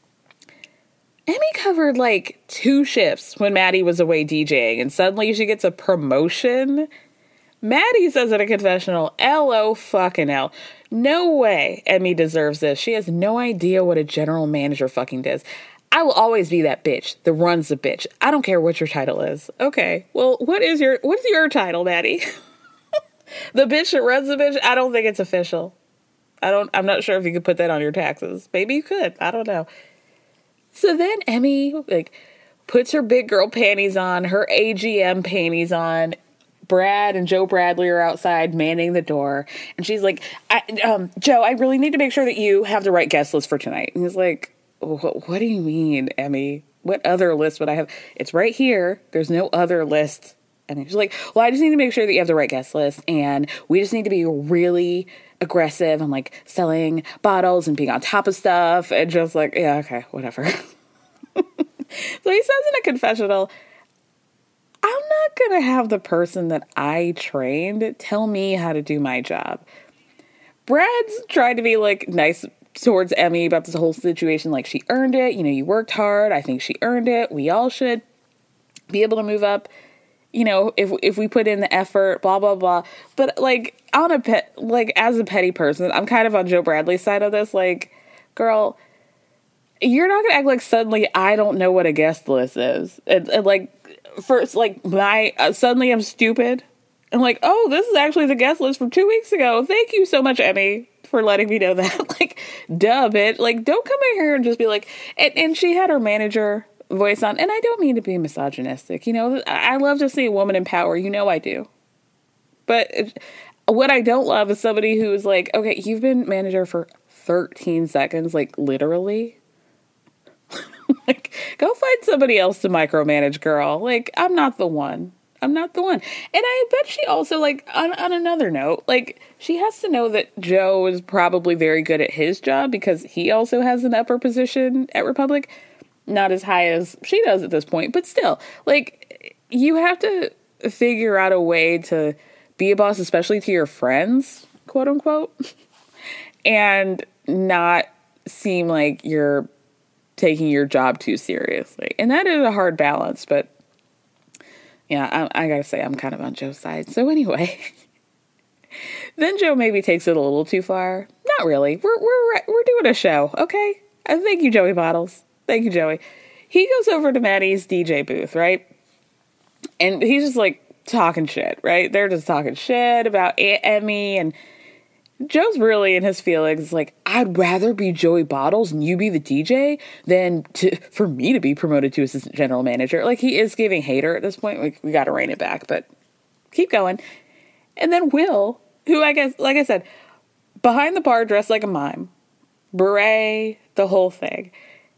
Emmy covered like two shifts when Maddie was away DJing, and suddenly she gets a promotion. Maddie says in a confessional, L O fucking L. No way Emmy deserves this. She has no idea what a general manager fucking does. I will always be that bitch that runs the bitch. I don't care what your title is. Okay, well, what is your, what's your title, Maddie? The bitch that runs the bitch? I don't think it's official. I don't, I'm not sure if you could put that on your taxes. Maybe you could. I don't know. So then Emmy, like, puts her big girl panties on, her A G M panties on. Brad and Joe Bradley are outside manning the door. And she's like, I, um, Joe, I really need to make sure that you have the right guest list for tonight. And he's like, what, what do you mean, Emmy? What other list would I have? It's right here. There's no other list. And she's like, well, I just need to make sure that you have the right guest list. And we just need to be really aggressive and like selling bottles and being on top of stuff. And just like, yeah, okay, whatever. So he says in a confessional, I'm not going to have the person that I trained tell me how to do my job. Brad's trying to be like nice towards Emmy about this whole situation. Like, she earned it. You know, you worked hard. I think she earned it. We all should be able to move up. You know, if if we put in the effort, blah, blah, blah. But like on a pet, like as a petty person, I'm kind of on Joe Bradley's side of this. Like, girl, you're not going to act like suddenly I don't know what a guest list is. And, and like, first, like my, uh, suddenly I'm stupid. And like, oh, this is actually the guest list from two weeks ago. Thank you so much, Emmy, for letting me know that. Like, duh, bitch. Like, don't come in here and just be like, and, and she had her manager voice on, and I don't mean to be misogynistic. You know, I love to see a woman in power. You know I do. But it, what I don't love is somebody who is like, okay, you've been manager for thirteen seconds, like literally. Like, go find somebody else to micromanage, girl. Like, I'm not the one. I'm not the one. And I bet she also, like, on, on another note, like, she has to know that Joe is probably very good at his job because he also has an upper position at Republic. Not as high as she does at this point, but still, like, you have to figure out a way to be a boss, especially to your friends, quote unquote, and not seem like you're taking your job too seriously. And that is a hard balance, but yeah, I, I gotta say, I'm kind of on Joe's side. So anyway, then Joe maybe takes it a little too far. Not really. We're we're we're doing a show, okay? Uh, thank you, Joey Bottles. Thank you, Joey. He goes over to Maddie's D J booth, right? And he's just like talking shit, right? They're just talking shit about Aunt Emmy, and Joe's really in his feelings. Like, I'd rather be Joey Bottles and you be the D J than to for me to be promoted to assistant general manager. Like, he is giving hater at this point. We, we got to rein it back, but keep going. And then Will, who I guess, like I said, behind the bar dressed like a mime, beret, the whole thing.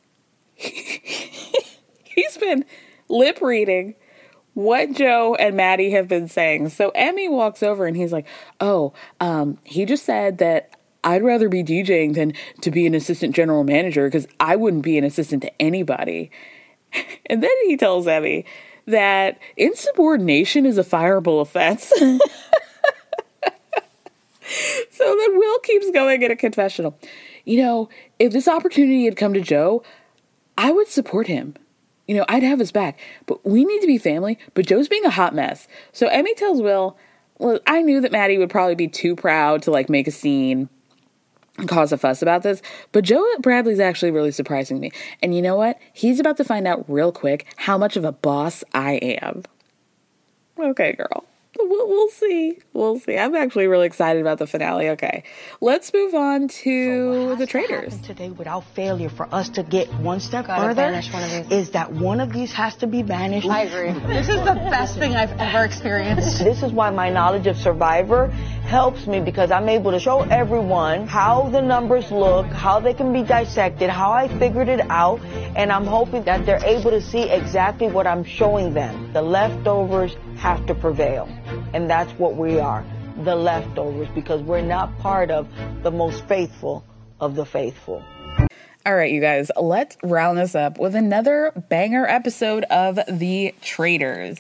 He's been lip reading what Joe and Maddie have been saying. So Emmy walks over and he's like, oh, um, he just said that I'd rather be DJing than to be an assistant general manager because I wouldn't be an assistant to anybody. And then he tells Emmy that insubordination is a fireable offense. So then Will keeps going in a confessional. You know, if this opportunity had come to Joe, I would support him. You know, I'd have his back, but we need to be family, but Joe's being a hot mess. So Emmy tells Will, well, I knew that Maddie would probably be too proud to, like, make a scene and cause a fuss about this, but Joe Bradley's actually really surprising me. And you know what? He's about to find out real quick how much of a boss I am. Okay, girl. We'll, we'll see. We'll see. I'm actually really excited about the finale. Okay, let's move on to so the traders. Today, without failure, for us to get one step Gotta further, banish one of these. is that one of these has to be banished. I agree. This is the best thing I've ever experienced. This is why my knowledge of Survivor helps me, because I'm able to show everyone how the numbers look, how they can be dissected, how I figured it out, and I'm hoping that they're able to see exactly what I'm showing them. The leftovers have to prevail, and that's what we are, the leftovers, because we're not part of the most faithful of the faithful. All right, you guys, let's round this up with another banger episode of The Traders.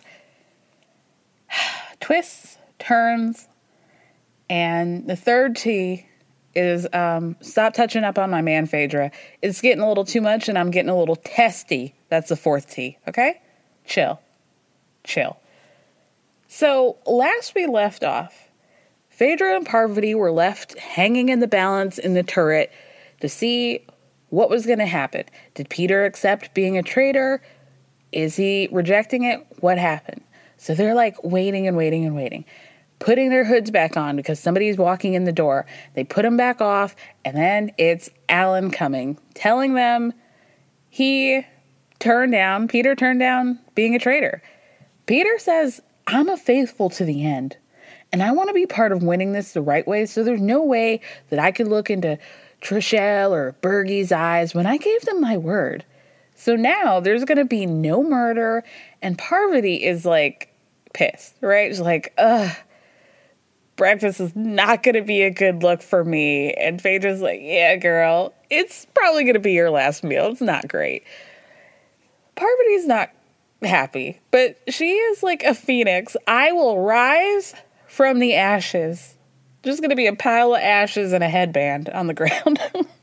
Twists, turns, and the third T is um, stop touching up on my man, Phaedra. It's getting a little too much, and I'm getting a little testy. That's the fourth T, okay? Chill. Chill. So, last we left off, Phaedra and Parvati were left hanging in the balance in the turret to see what was going to happen. Did Peter accept being a traitor? Is he rejecting it? What happened? So they're like waiting and waiting and waiting, putting their hoods back on because somebody's walking in the door. They put them back off, and then it's Alan coming, telling them he turned down, Peter turned down being a traitor. Peter says, I'm a faithful to the end, and I want to be part of winning this the right way, so there's no way that I could look into Trishelle or Bergie's eyes when I gave them my word. So now there's going to be no murder, and Parvati is, like, pissed, right? She's like, ugh, breakfast is not going to be a good look for me. And Phaedra's like, yeah, girl, it's probably going to be your last meal. It's not great. Parvati's not happy, but she is like a phoenix. I will rise from the ashes. Just going to be a pile of ashes and a headband on the ground.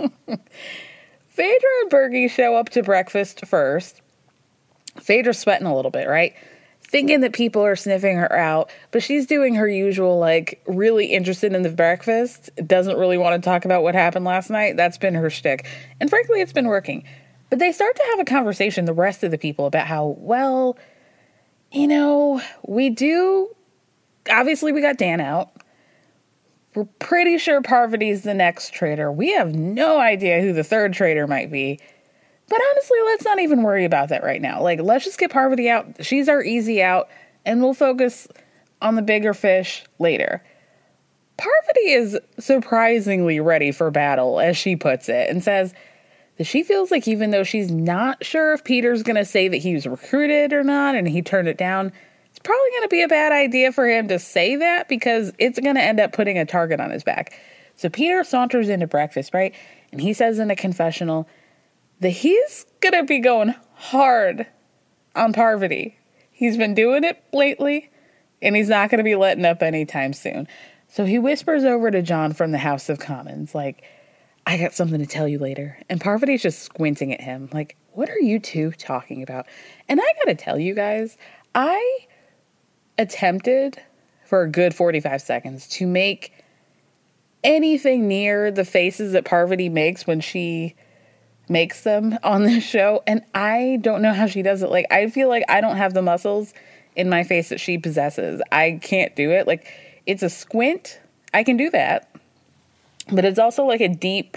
Phaedra and Bergie show up to breakfast first. Phaedra's sweating a little bit, right? Thinking that people are sniffing her out, but she's doing her usual, like, really interested in the breakfast, doesn't really want to talk about what happened last night. That's been her shtick. And frankly, it's been working. But they start to have a conversation, the rest of the people, about how, well, you know, we do, obviously we got Dan out. We're pretty sure Parvati's the next traitor. We have no idea who the third traitor might be. But honestly, let's not even worry about that right now. Like, let's just get Parvati out. She's our easy out, and we'll focus on the bigger fish later. Parvati is surprisingly ready for battle, as she puts it, and says that she feels like even though she's not sure if Peter's going to say that he was recruited or not and he turned it down, it's probably going to be a bad idea for him to say that because it's going to end up putting a target on his back. So Peter saunters into breakfast, right? And he says in a confessional that he's going to be going hard on Parvati. He's been doing it lately, and he's not going to be letting up anytime soon. So he whispers over to John from the House of Commons, like, I got something to tell you later. And Parvati's just squinting at him, like, what are you two talking about? And I gotta tell you guys, I attempted for a good forty-five seconds to make anything near the faces that Parvati makes when she makes them on this show, and I don't know how she does it. Like, I feel like I don't have the muscles in my face that she possesses. I can't do it. Like, it's a squint. I can do that. But it's also like a deep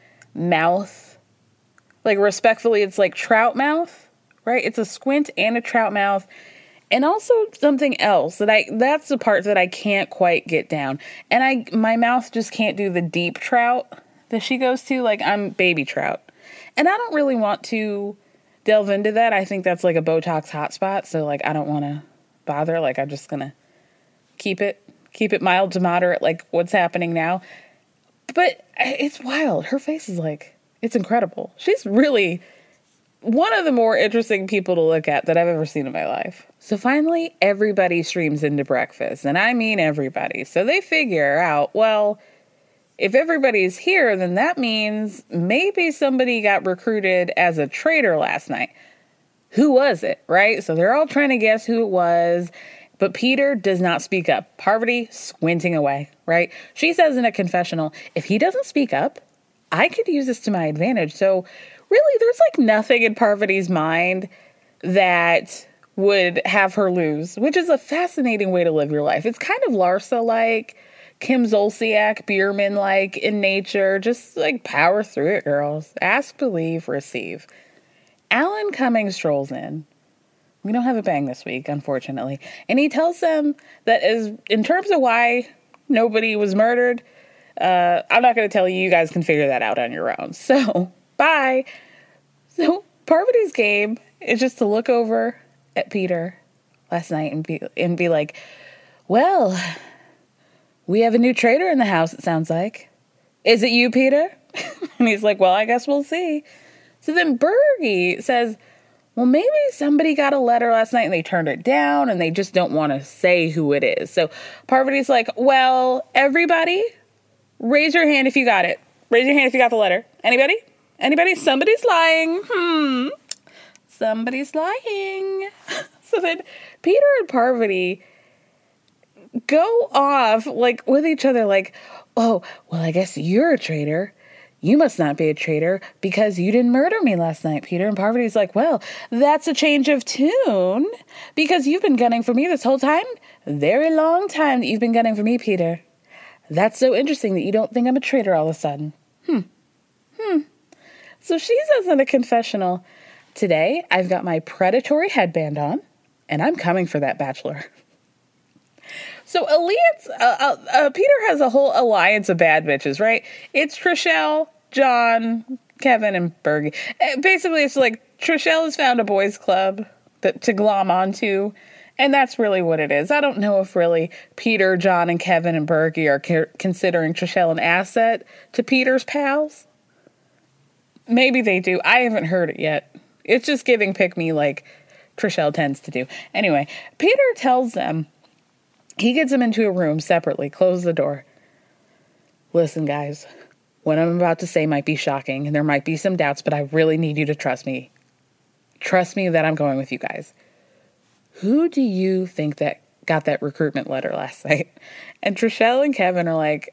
mouth. Like, respectfully, it's like trout mouth, right? It's a squint and a trout mouth. And also something else that I, that's the part that I can't quite get down. And I, my mouth just can't do the deep trout that she goes to. Like, I'm baby trout. And I don't really want to delve into that. I think that's like a Botox hotspot. So, like, I don't want to bother. Like, I'm just going to keep it, keep it mild to moderate, like what's happening now. But it's wild. Her face is like, it's incredible. She's really one of the more interesting people to look at that I've ever seen in my life. So finally, everybody streams into breakfast. And I mean everybody. So they figure out, well, if everybody's here, then that means maybe somebody got recruited as a traitor last night. Who was it, right? So they're all trying to guess who it was. But Peter does not speak up. Parvati squinting away, right? She says in a confessional, if he doesn't speak up, I could use this to my advantage. So really, there's like nothing in Parvati's mind that would have her lose, which is a fascinating way to live your life. It's kind of Larsa-like, Kim Zolciak, Bierman-like in nature. Just like power through it, girls. Ask, believe, receive. Alan Cummings strolls in. We don't have a bang this week, unfortunately. And he tells them that as in terms of why nobody was murdered, uh, I'm not going to tell you. You guys can figure that out on your own. So, bye. So, Parvati's game is just to look over at Peter last night and be, and be like, well, we have a new traitor in the house, it sounds like. Is it you, Peter? And he's like, well, I guess we'll see. So then Bergie says, well, maybe somebody got a letter last night and they turned it down and they just don't want to say who it is. So Parvati's like, well, everybody, raise your hand if you got it. Raise your hand if you got the letter. Anybody? Anybody? Somebody's lying. Hmm. Somebody's lying. So then Peter and Parvati go off like with each other like, oh, well, I guess you're a traitor. You must not be a traitor because you didn't murder me last night, Peter. And Parvati's like, well, that's a change of tune because you've been gunning for me this whole time. Very long time that you've been gunning for me, Peter. That's so interesting that you don't think I'm a traitor all of a sudden. Hmm. Hmm. So she says in a confessional, today I've got my predatory headband on and I'm coming for that bachelor. So alliance, uh, uh, Peter has a whole alliance of bad bitches, right? It's Trishelle, John, Kevin, and Bergie. Basically, it's like Trishelle has found a boys' club that to glom onto, and that's really what it is. I don't know if really Peter, John, and Kevin, and Bergie are ca- considering Trishelle an asset to Peter's pals. Maybe they do. I haven't heard it yet. It's just giving pick me like Trishelle tends to do. Anyway, Peter tells them, he gets them into a room separately, close the door. Listen, guys, what I'm about to say might be shocking, and there might be some doubts, but I really need you to trust me. Trust me that I'm going with you guys. Who do you think that got that recruitment letter last night? And Trishelle and Kevin are like,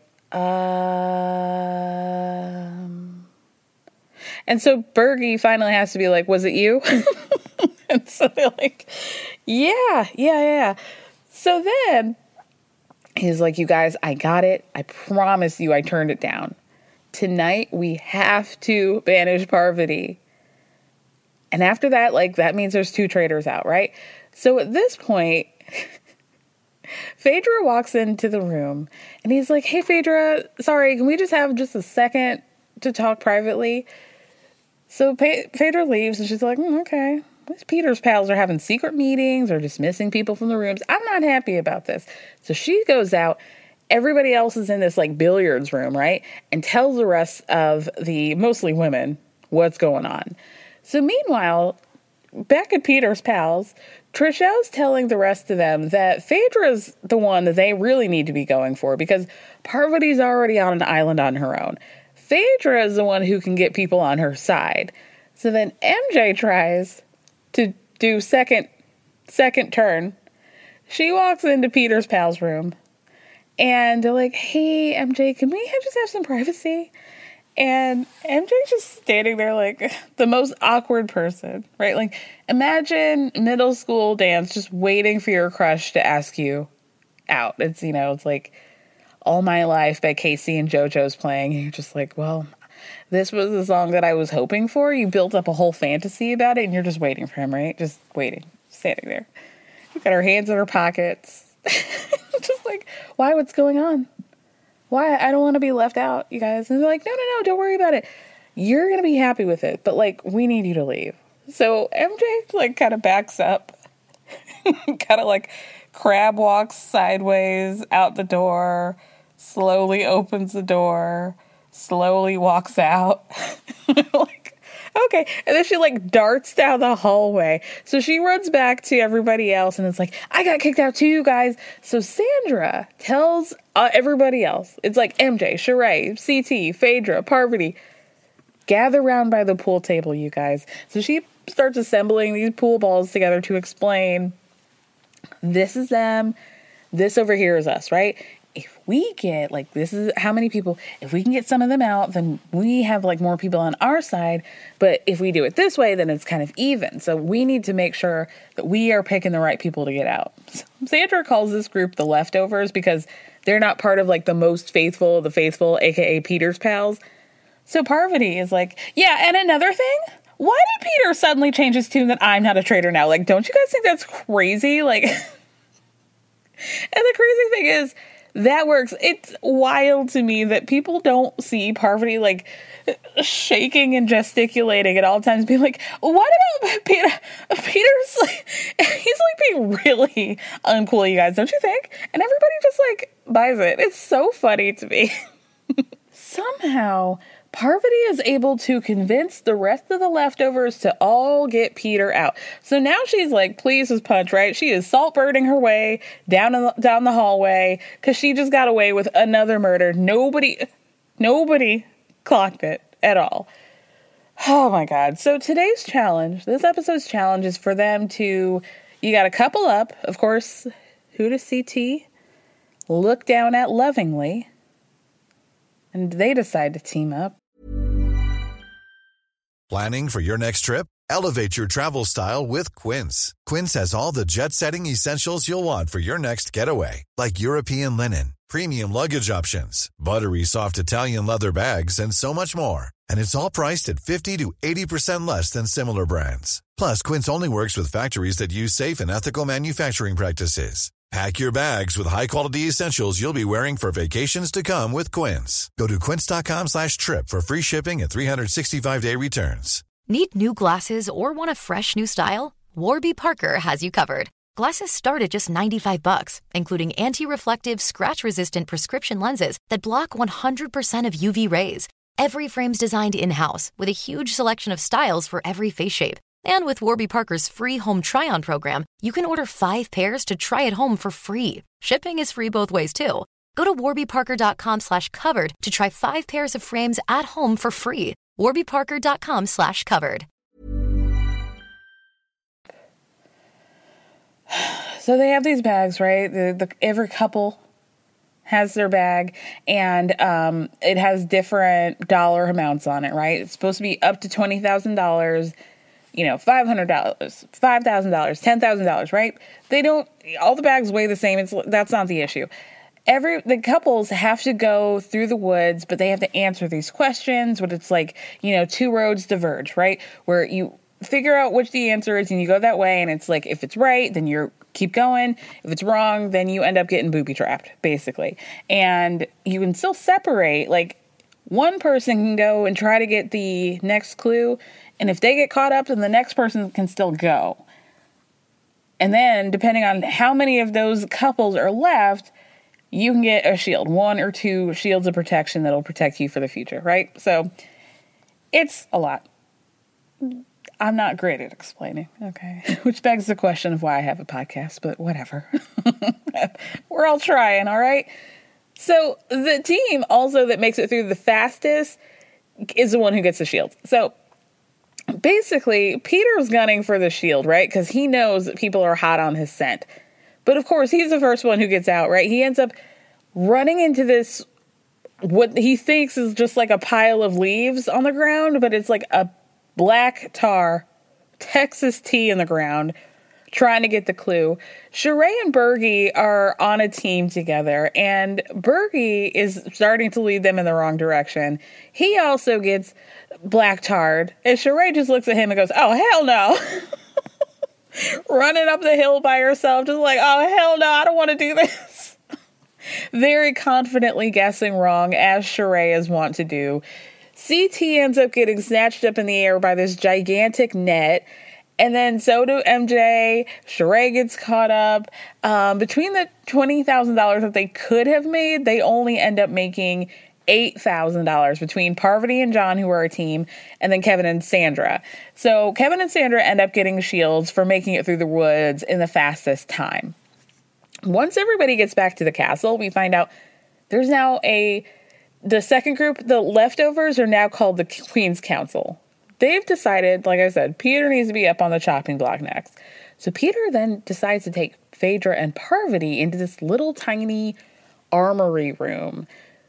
um... And so Bergie finally has to be like, was it you? And so they're like, yeah, yeah, yeah. So then he's like, you guys, I got it. I promise you I turned it down. Tonight we have to banish Parvati. And after that, like, that means there's two traitors out, right? So at this point, Phaedra walks into the room and he's like, hey, Phaedra, sorry, can we just have just a second to talk privately? So pa- Phaedra leaves and she's like, mm, okay. These Peter's pals are having secret meetings or dismissing people from the rooms. I'm not happy about this. So she goes out. Everybody else is in this like billiards room, right? And tells the rest of the mostly women what's going on. So meanwhile, back at Peter's pals, Trishelle's telling the rest of them that Phaedra's the one that they really need to be going for because Parvati's already on an island on her own. Phaedra is the one who can get people on her side. So then M J tries to do second second turn. She walks into Peter's pal's room and they're like, hey, M J, can we have, just have some privacy? And M J's just standing there like the most awkward person, right? Like, imagine middle school dance just waiting for your crush to ask you out. It's, you know, it's like All My Life by Casey and JoJo's playing. And you're just like, well, this was the song that I was hoping for. You built up a whole fantasy about it and you're just waiting for him, right? Just waiting, standing there. We've got our hands in our pockets. Just like, why? What's going on? Why? I don't want to be left out, you guys. And they're like, no, no, no, don't worry about it. You're going to be happy with it. But, like, we need you to leave. So M J, like, kind of backs up. Kind of, like, crab walks sideways out the door. Slowly opens the door. Slowly walks out. Like, okay. And then she, like, darts down the hallway. So she runs back to everybody else. And it's like, I got kicked out too, guys. So Sandra tells uh, everybody else. It's like M J, Sheree, C T, Phaedra, Parvati. Gather around by the pool table, you guys. So she starts assembling these pool balls together to explain, this is them. This over here is us, right? If we get, like, this is how many people, if we can get some of them out, then we have, like, more people on our side. But if we do it this way, then it's kind of even. So we need to make sure that we are picking the right people to get out. So Sandra calls this group the leftovers because they're not part of, like, the most faithful of the faithful, a k a. Peter's pals. So Parvati is like, yeah, and another thing, why did Peter suddenly change his tune that I'm not a traitor now? Like, don't you guys think that's crazy? Like, and the crazy thing is, that works. It's wild to me that people don't see Parvati, like, shaking and gesticulating at all times, being like, what about Peter? Peter's like, he's like being really uncool, you guys, don't you think? And everybody just, like, buys it. It's so funny to me. Somehow, Parvati is able to convince the rest of the leftovers to all get Peter out. So now she's like, please as punch, right? She is saltbirding her way down in the, down the hallway because she just got away with another murder. Nobody, nobody clocked it at all. Oh my God. So today's challenge, this episode's challenge is for them to, you got to couple up, of course, who does C T look down at lovingly, and they decide to team up. Planning for your next trip? Elevate your travel style with Quince. Quince has all the jet-setting essentials you'll want for your next getaway, like European linen, premium luggage options, buttery soft Italian leather bags, and so much more. And it's all priced at fifty to eighty percent less than similar brands. Plus, Quince only works with factories that use safe and ethical manufacturing practices. Pack your bags with high-quality essentials you'll be wearing for vacations to come with Quince. Go to quince.com slash trip for free shipping and three sixty-five day returns. Need new glasses or want a fresh new style? Warby Parker has you covered. Glasses start at just ninety-five bucks, including anti-reflective, scratch-resistant prescription lenses that block one hundred percent of U V rays. Every frame's designed in-house with a huge selection of styles for every face shape. And with Warby Parker's free home try-on program, you can order five pairs to try at home for free. Shipping is free both ways, too. Go to warbyparker.com slash covered to try five pairs of frames at home for free. warbyparker.com slash covered. So they have these bags, right? The, the, every couple has their bag, and um, it has different dollar amounts on it, right? It's supposed to be up to twenty thousand dollars. You know, five hundred dollars, five thousand dollars, ten thousand dollars, right? They don't, all the bags weigh the same. It's, that's not the issue. Every, the couples have to go through the woods, but they have to answer these questions, but it's like, you know, two roads diverge, right? Where you figure out which the answer is and you go that way. And it's like, if it's right, then you're keep going. If it's wrong, then you end up getting booby trapped, basically. And you can still separate, like, one person can go and try to get the next clue, and if they get caught up, then the next person can still go. And then, depending on how many of those couples are left, you can get a shield, one or two shields of protection that'll protect you for the future, right? So, it's a lot. I'm not great at explaining, okay? Which begs the question of why I have a podcast, but whatever. We're all trying, all right? So, the team also that makes it through the fastest is the one who gets the shield. So, basically, Peter's gunning for the shield, right? Because he knows that people are hot on his scent. But of course, he's the first one who gets out, right? He ends up running into this what he thinks is just like a pile of leaves on the ground, but it's like a black tar Texas tea in the ground, trying to get the clue. Sheree and Bergie are on a team together, and Bergie is starting to lead them in the wrong direction. He also gets black tarred, and Sheree just looks at him and goes, oh, hell no. Running up the hill by herself, just like, oh, hell no, I don't want to do this. Very confidently guessing wrong, as Sheree is wont to do. C T ends up getting snatched up in the air by this gigantic net, and then so do M J. Sheree gets caught up. Um, between the twenty thousand dollars that they could have made, they only end up making eight thousand dollars between Parvati and John, who are a team, and then Kevin and Sandra. So Kevin and Sandra end up getting shields for making it through the woods in the fastest time. Once everybody gets back to the castle, we find out there's now a, the second group, the leftovers, are now called the Queen's Council. They've decided, like I said, Peter needs to be up on the chopping block next. So Peter then decides to take Phaedra and Parvati into this little tiny armory room,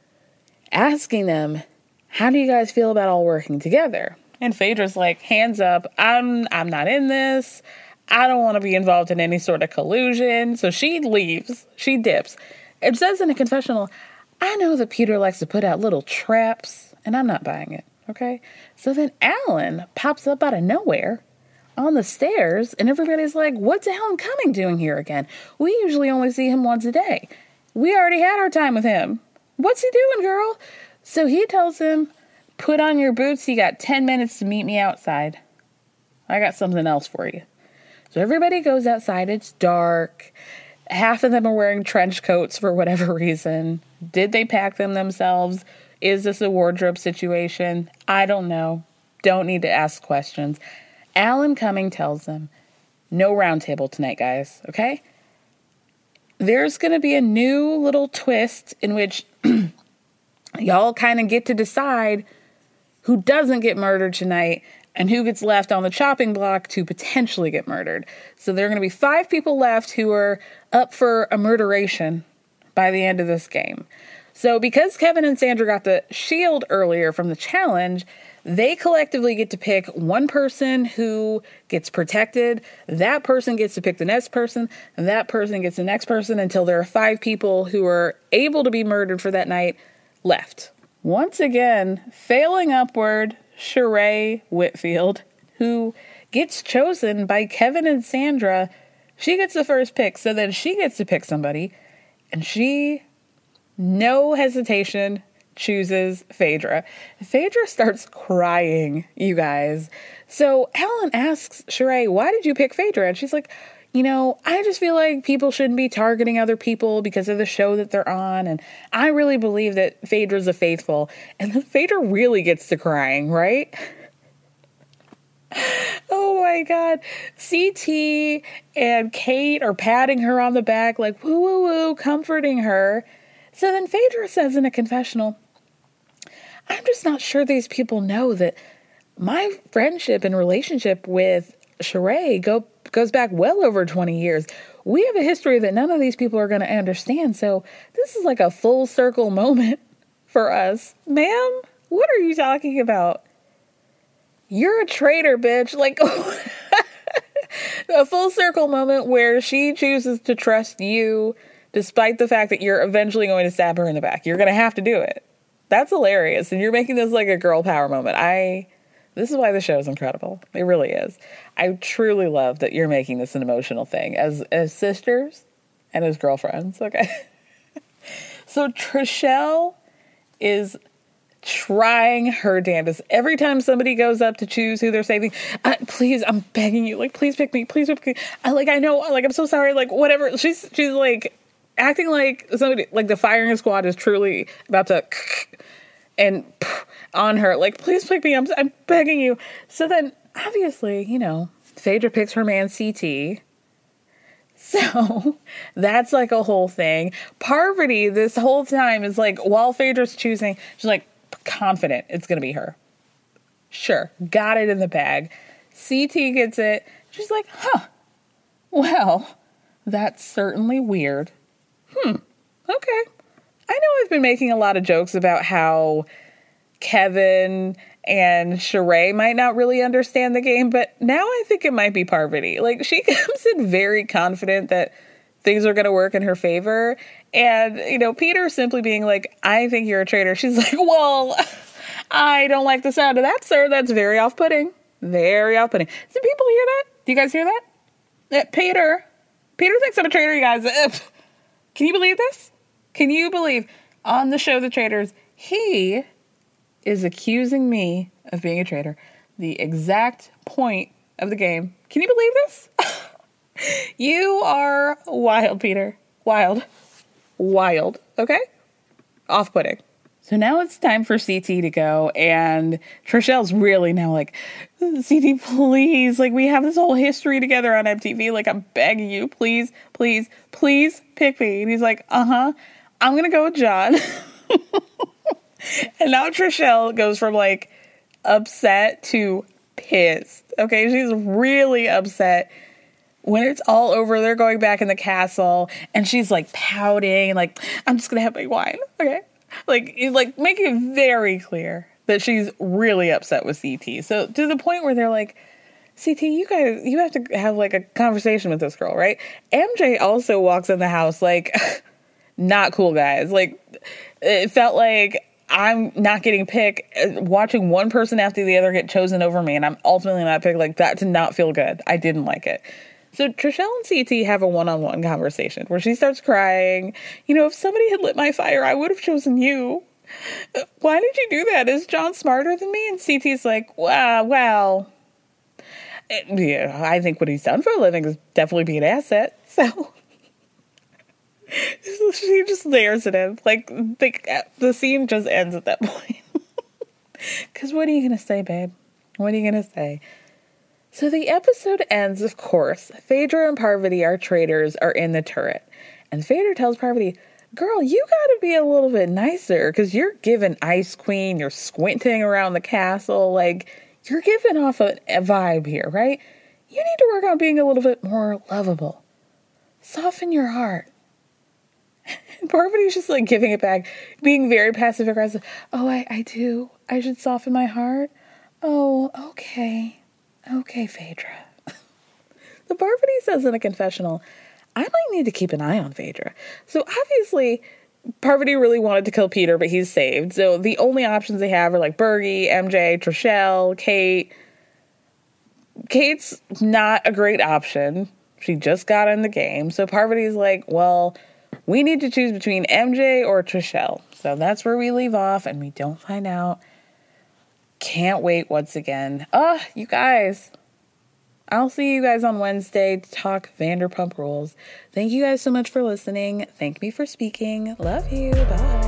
asking them, how do you guys feel about all working together? And Phaedra's like, hands up, I'm I'm not in this. I don't want to be involved in any sort of collusion. So she leaves. She dips. It says in a confessional, I know that Peter likes to put out little traps, and I'm not buying it, okay? So then Alan pops up out of nowhere on the stairs, and everybody's like, what's Alan Cumming doing here again? We usually only see him once a day. We already had our time with him. What's he doing, girl? So he tells him, put on your boots. You got ten minutes to meet me outside. I got something else for you. So everybody goes outside. It's dark. Half of them are wearing trench coats for whatever reason. Did they pack them themselves? Is this a wardrobe situation? I don't know. Don't need to ask questions. Alan Cumming tells them, no round table tonight, guys, okay? There's going to be a new little twist in which y'all kind of get to decide who doesn't get murdered tonight and who gets left on the chopping block to potentially get murdered. So there are going to be five people left who are up for a murderation by the end of this game. So because Kevin and Sandra got the shield earlier from the challenge, they collectively get to pick one person who gets protected. That person gets to pick the next person, and that person gets the next person until there are five people who are able to be murdered for that night left. Once again, failing upward, Sheree Whitfield, who gets chosen by Kevin and Sandra. She gets the first pick, so then she gets to pick somebody, and she, no hesitation, chooses Phaedra. Phaedra starts crying, you guys. So Alan asks Sheree, why did you pick Phaedra? And she's like, you know, I just feel like people shouldn't be targeting other people because of the show that they're on. And I really believe that Phaedra's a faithful. And then Phaedra really gets to crying, right? Oh my God. C T and Kate are patting her on the back like, woo, woo, woo, comforting her. So then Phaedra says in a confessional, I'm just not sure these people know that my friendship and relationship with Sheree go, goes back well over twenty years. We have a history that none of these people are going to understand. So this is like a full circle moment for us. Ma'am, what are you talking about? You're a traitor, bitch. Like a full circle moment where she chooses to trust you despite the fact that you're eventually going to stab her in the back. You're going to have to do it. That's hilarious. And you're making this like a girl power moment. I, this is why the show is incredible. It really is. I truly love that you're making this an emotional thing as, as sisters and as girlfriends. Okay. So Trishelle is trying her damnedest. Every time somebody goes up to choose who they're saving, uh, please, I'm begging you, like, please pick me. Please pick me. I like, I know, like, I'm so sorry. Like, whatever. She's, she's like, acting like somebody, like the firing squad is truly about to and on her, like, please pick me, I'm, I'm begging you. So then, obviously, you know, Phaedra picks her man C T. So that's like a whole thing. Parvati, this whole time, is like, while Phaedra's choosing, she's like, confident it's going to be her. Sure, got it in the bag. C T gets it. She's like, huh, well, that's certainly weird. Hmm, okay. I know I've been making a lot of jokes about how Kevin and Sheree might not really understand the game, but now I think it might be Parvati. Like, she comes in very confident that things are going to work in her favor. And, you know, Peter simply being like, I think you're a traitor. She's like, well, I don't like the sound of that, sir. That's very off-putting. Very off-putting. Do people hear that? Do you guys hear that? Uh, Peter. Peter thinks I'm a traitor, you guys. Uh, can you believe this? Can you believe on the show The Traitors, he is accusing me of being a traitor. The exact point of the game. Can you believe this? You are wild, Peter. Wild. Wild. Okay? Off-putting. So now it's time for C T to go, and Trishelle's really now like, C T, please. Like, we have this whole history together on M T V. Like, I'm begging you, please, please, please pick me. And he's like, uh-huh. I'm going to go with John. And now Trishelle goes from, like, upset to pissed. Okay, she's really upset. When it's all over, they're going back in the castle, and she's, like, pouting, and, like, I'm just going to have my wine, okay? Like, like, making it very clear that she's really upset with C T. So, to the point where they're like, C T, you guys, you have to have, like, a conversation with this girl, right? M J also walks in the house, like, not cool, guys. Like, it felt like I'm not getting picked, watching one person after the other get chosen over me, and I'm ultimately not picked. Like, that did not feel good. I didn't like it. So Trishelle and C T have a one-on-one conversation where she starts crying. You know, if somebody had lit my fire, I would have chosen you. Why did you do that? Is John smarter than me? And C T's like, wow, well, yeah, I think what he's done for a living is definitely be an asset. So she just stares at him. Like, the, the scene just ends at that point. Because what are you going to say, babe? What are you going to say? So the episode ends, of course. Phaedra and Parvati, our traitors, are in the turret. And Phaedra tells Parvati, girl, you gotta be a little bit nicer, because you're giving Ice Queen, you're squinting around the castle, like, you're giving off a, a vibe here, right? You need to work on being a little bit more lovable. Soften your heart. And Parvati's just, like, giving it back, being very passive-aggressive. Oh, I, I do. I should soften my heart? Oh, okay. Okay, Phaedra. The Parvati says in a confessional, I might need to keep an eye on Phaedra. So obviously, Parvati really wanted to kill Peter, but he's saved. So the only options they have are like Bergie, M J, Trishelle, Kate. Kate's not a great option. She just got in the game. So Parvati's like, well, we need to choose between M J or Trishelle. So that's where we leave off, and we don't find out. Can't wait once again. Oh, you guys. I'll see you guys on Wednesday to talk Vanderpump Rules. Thank you guys so much for listening. Thank me for speaking. Love you. Bye.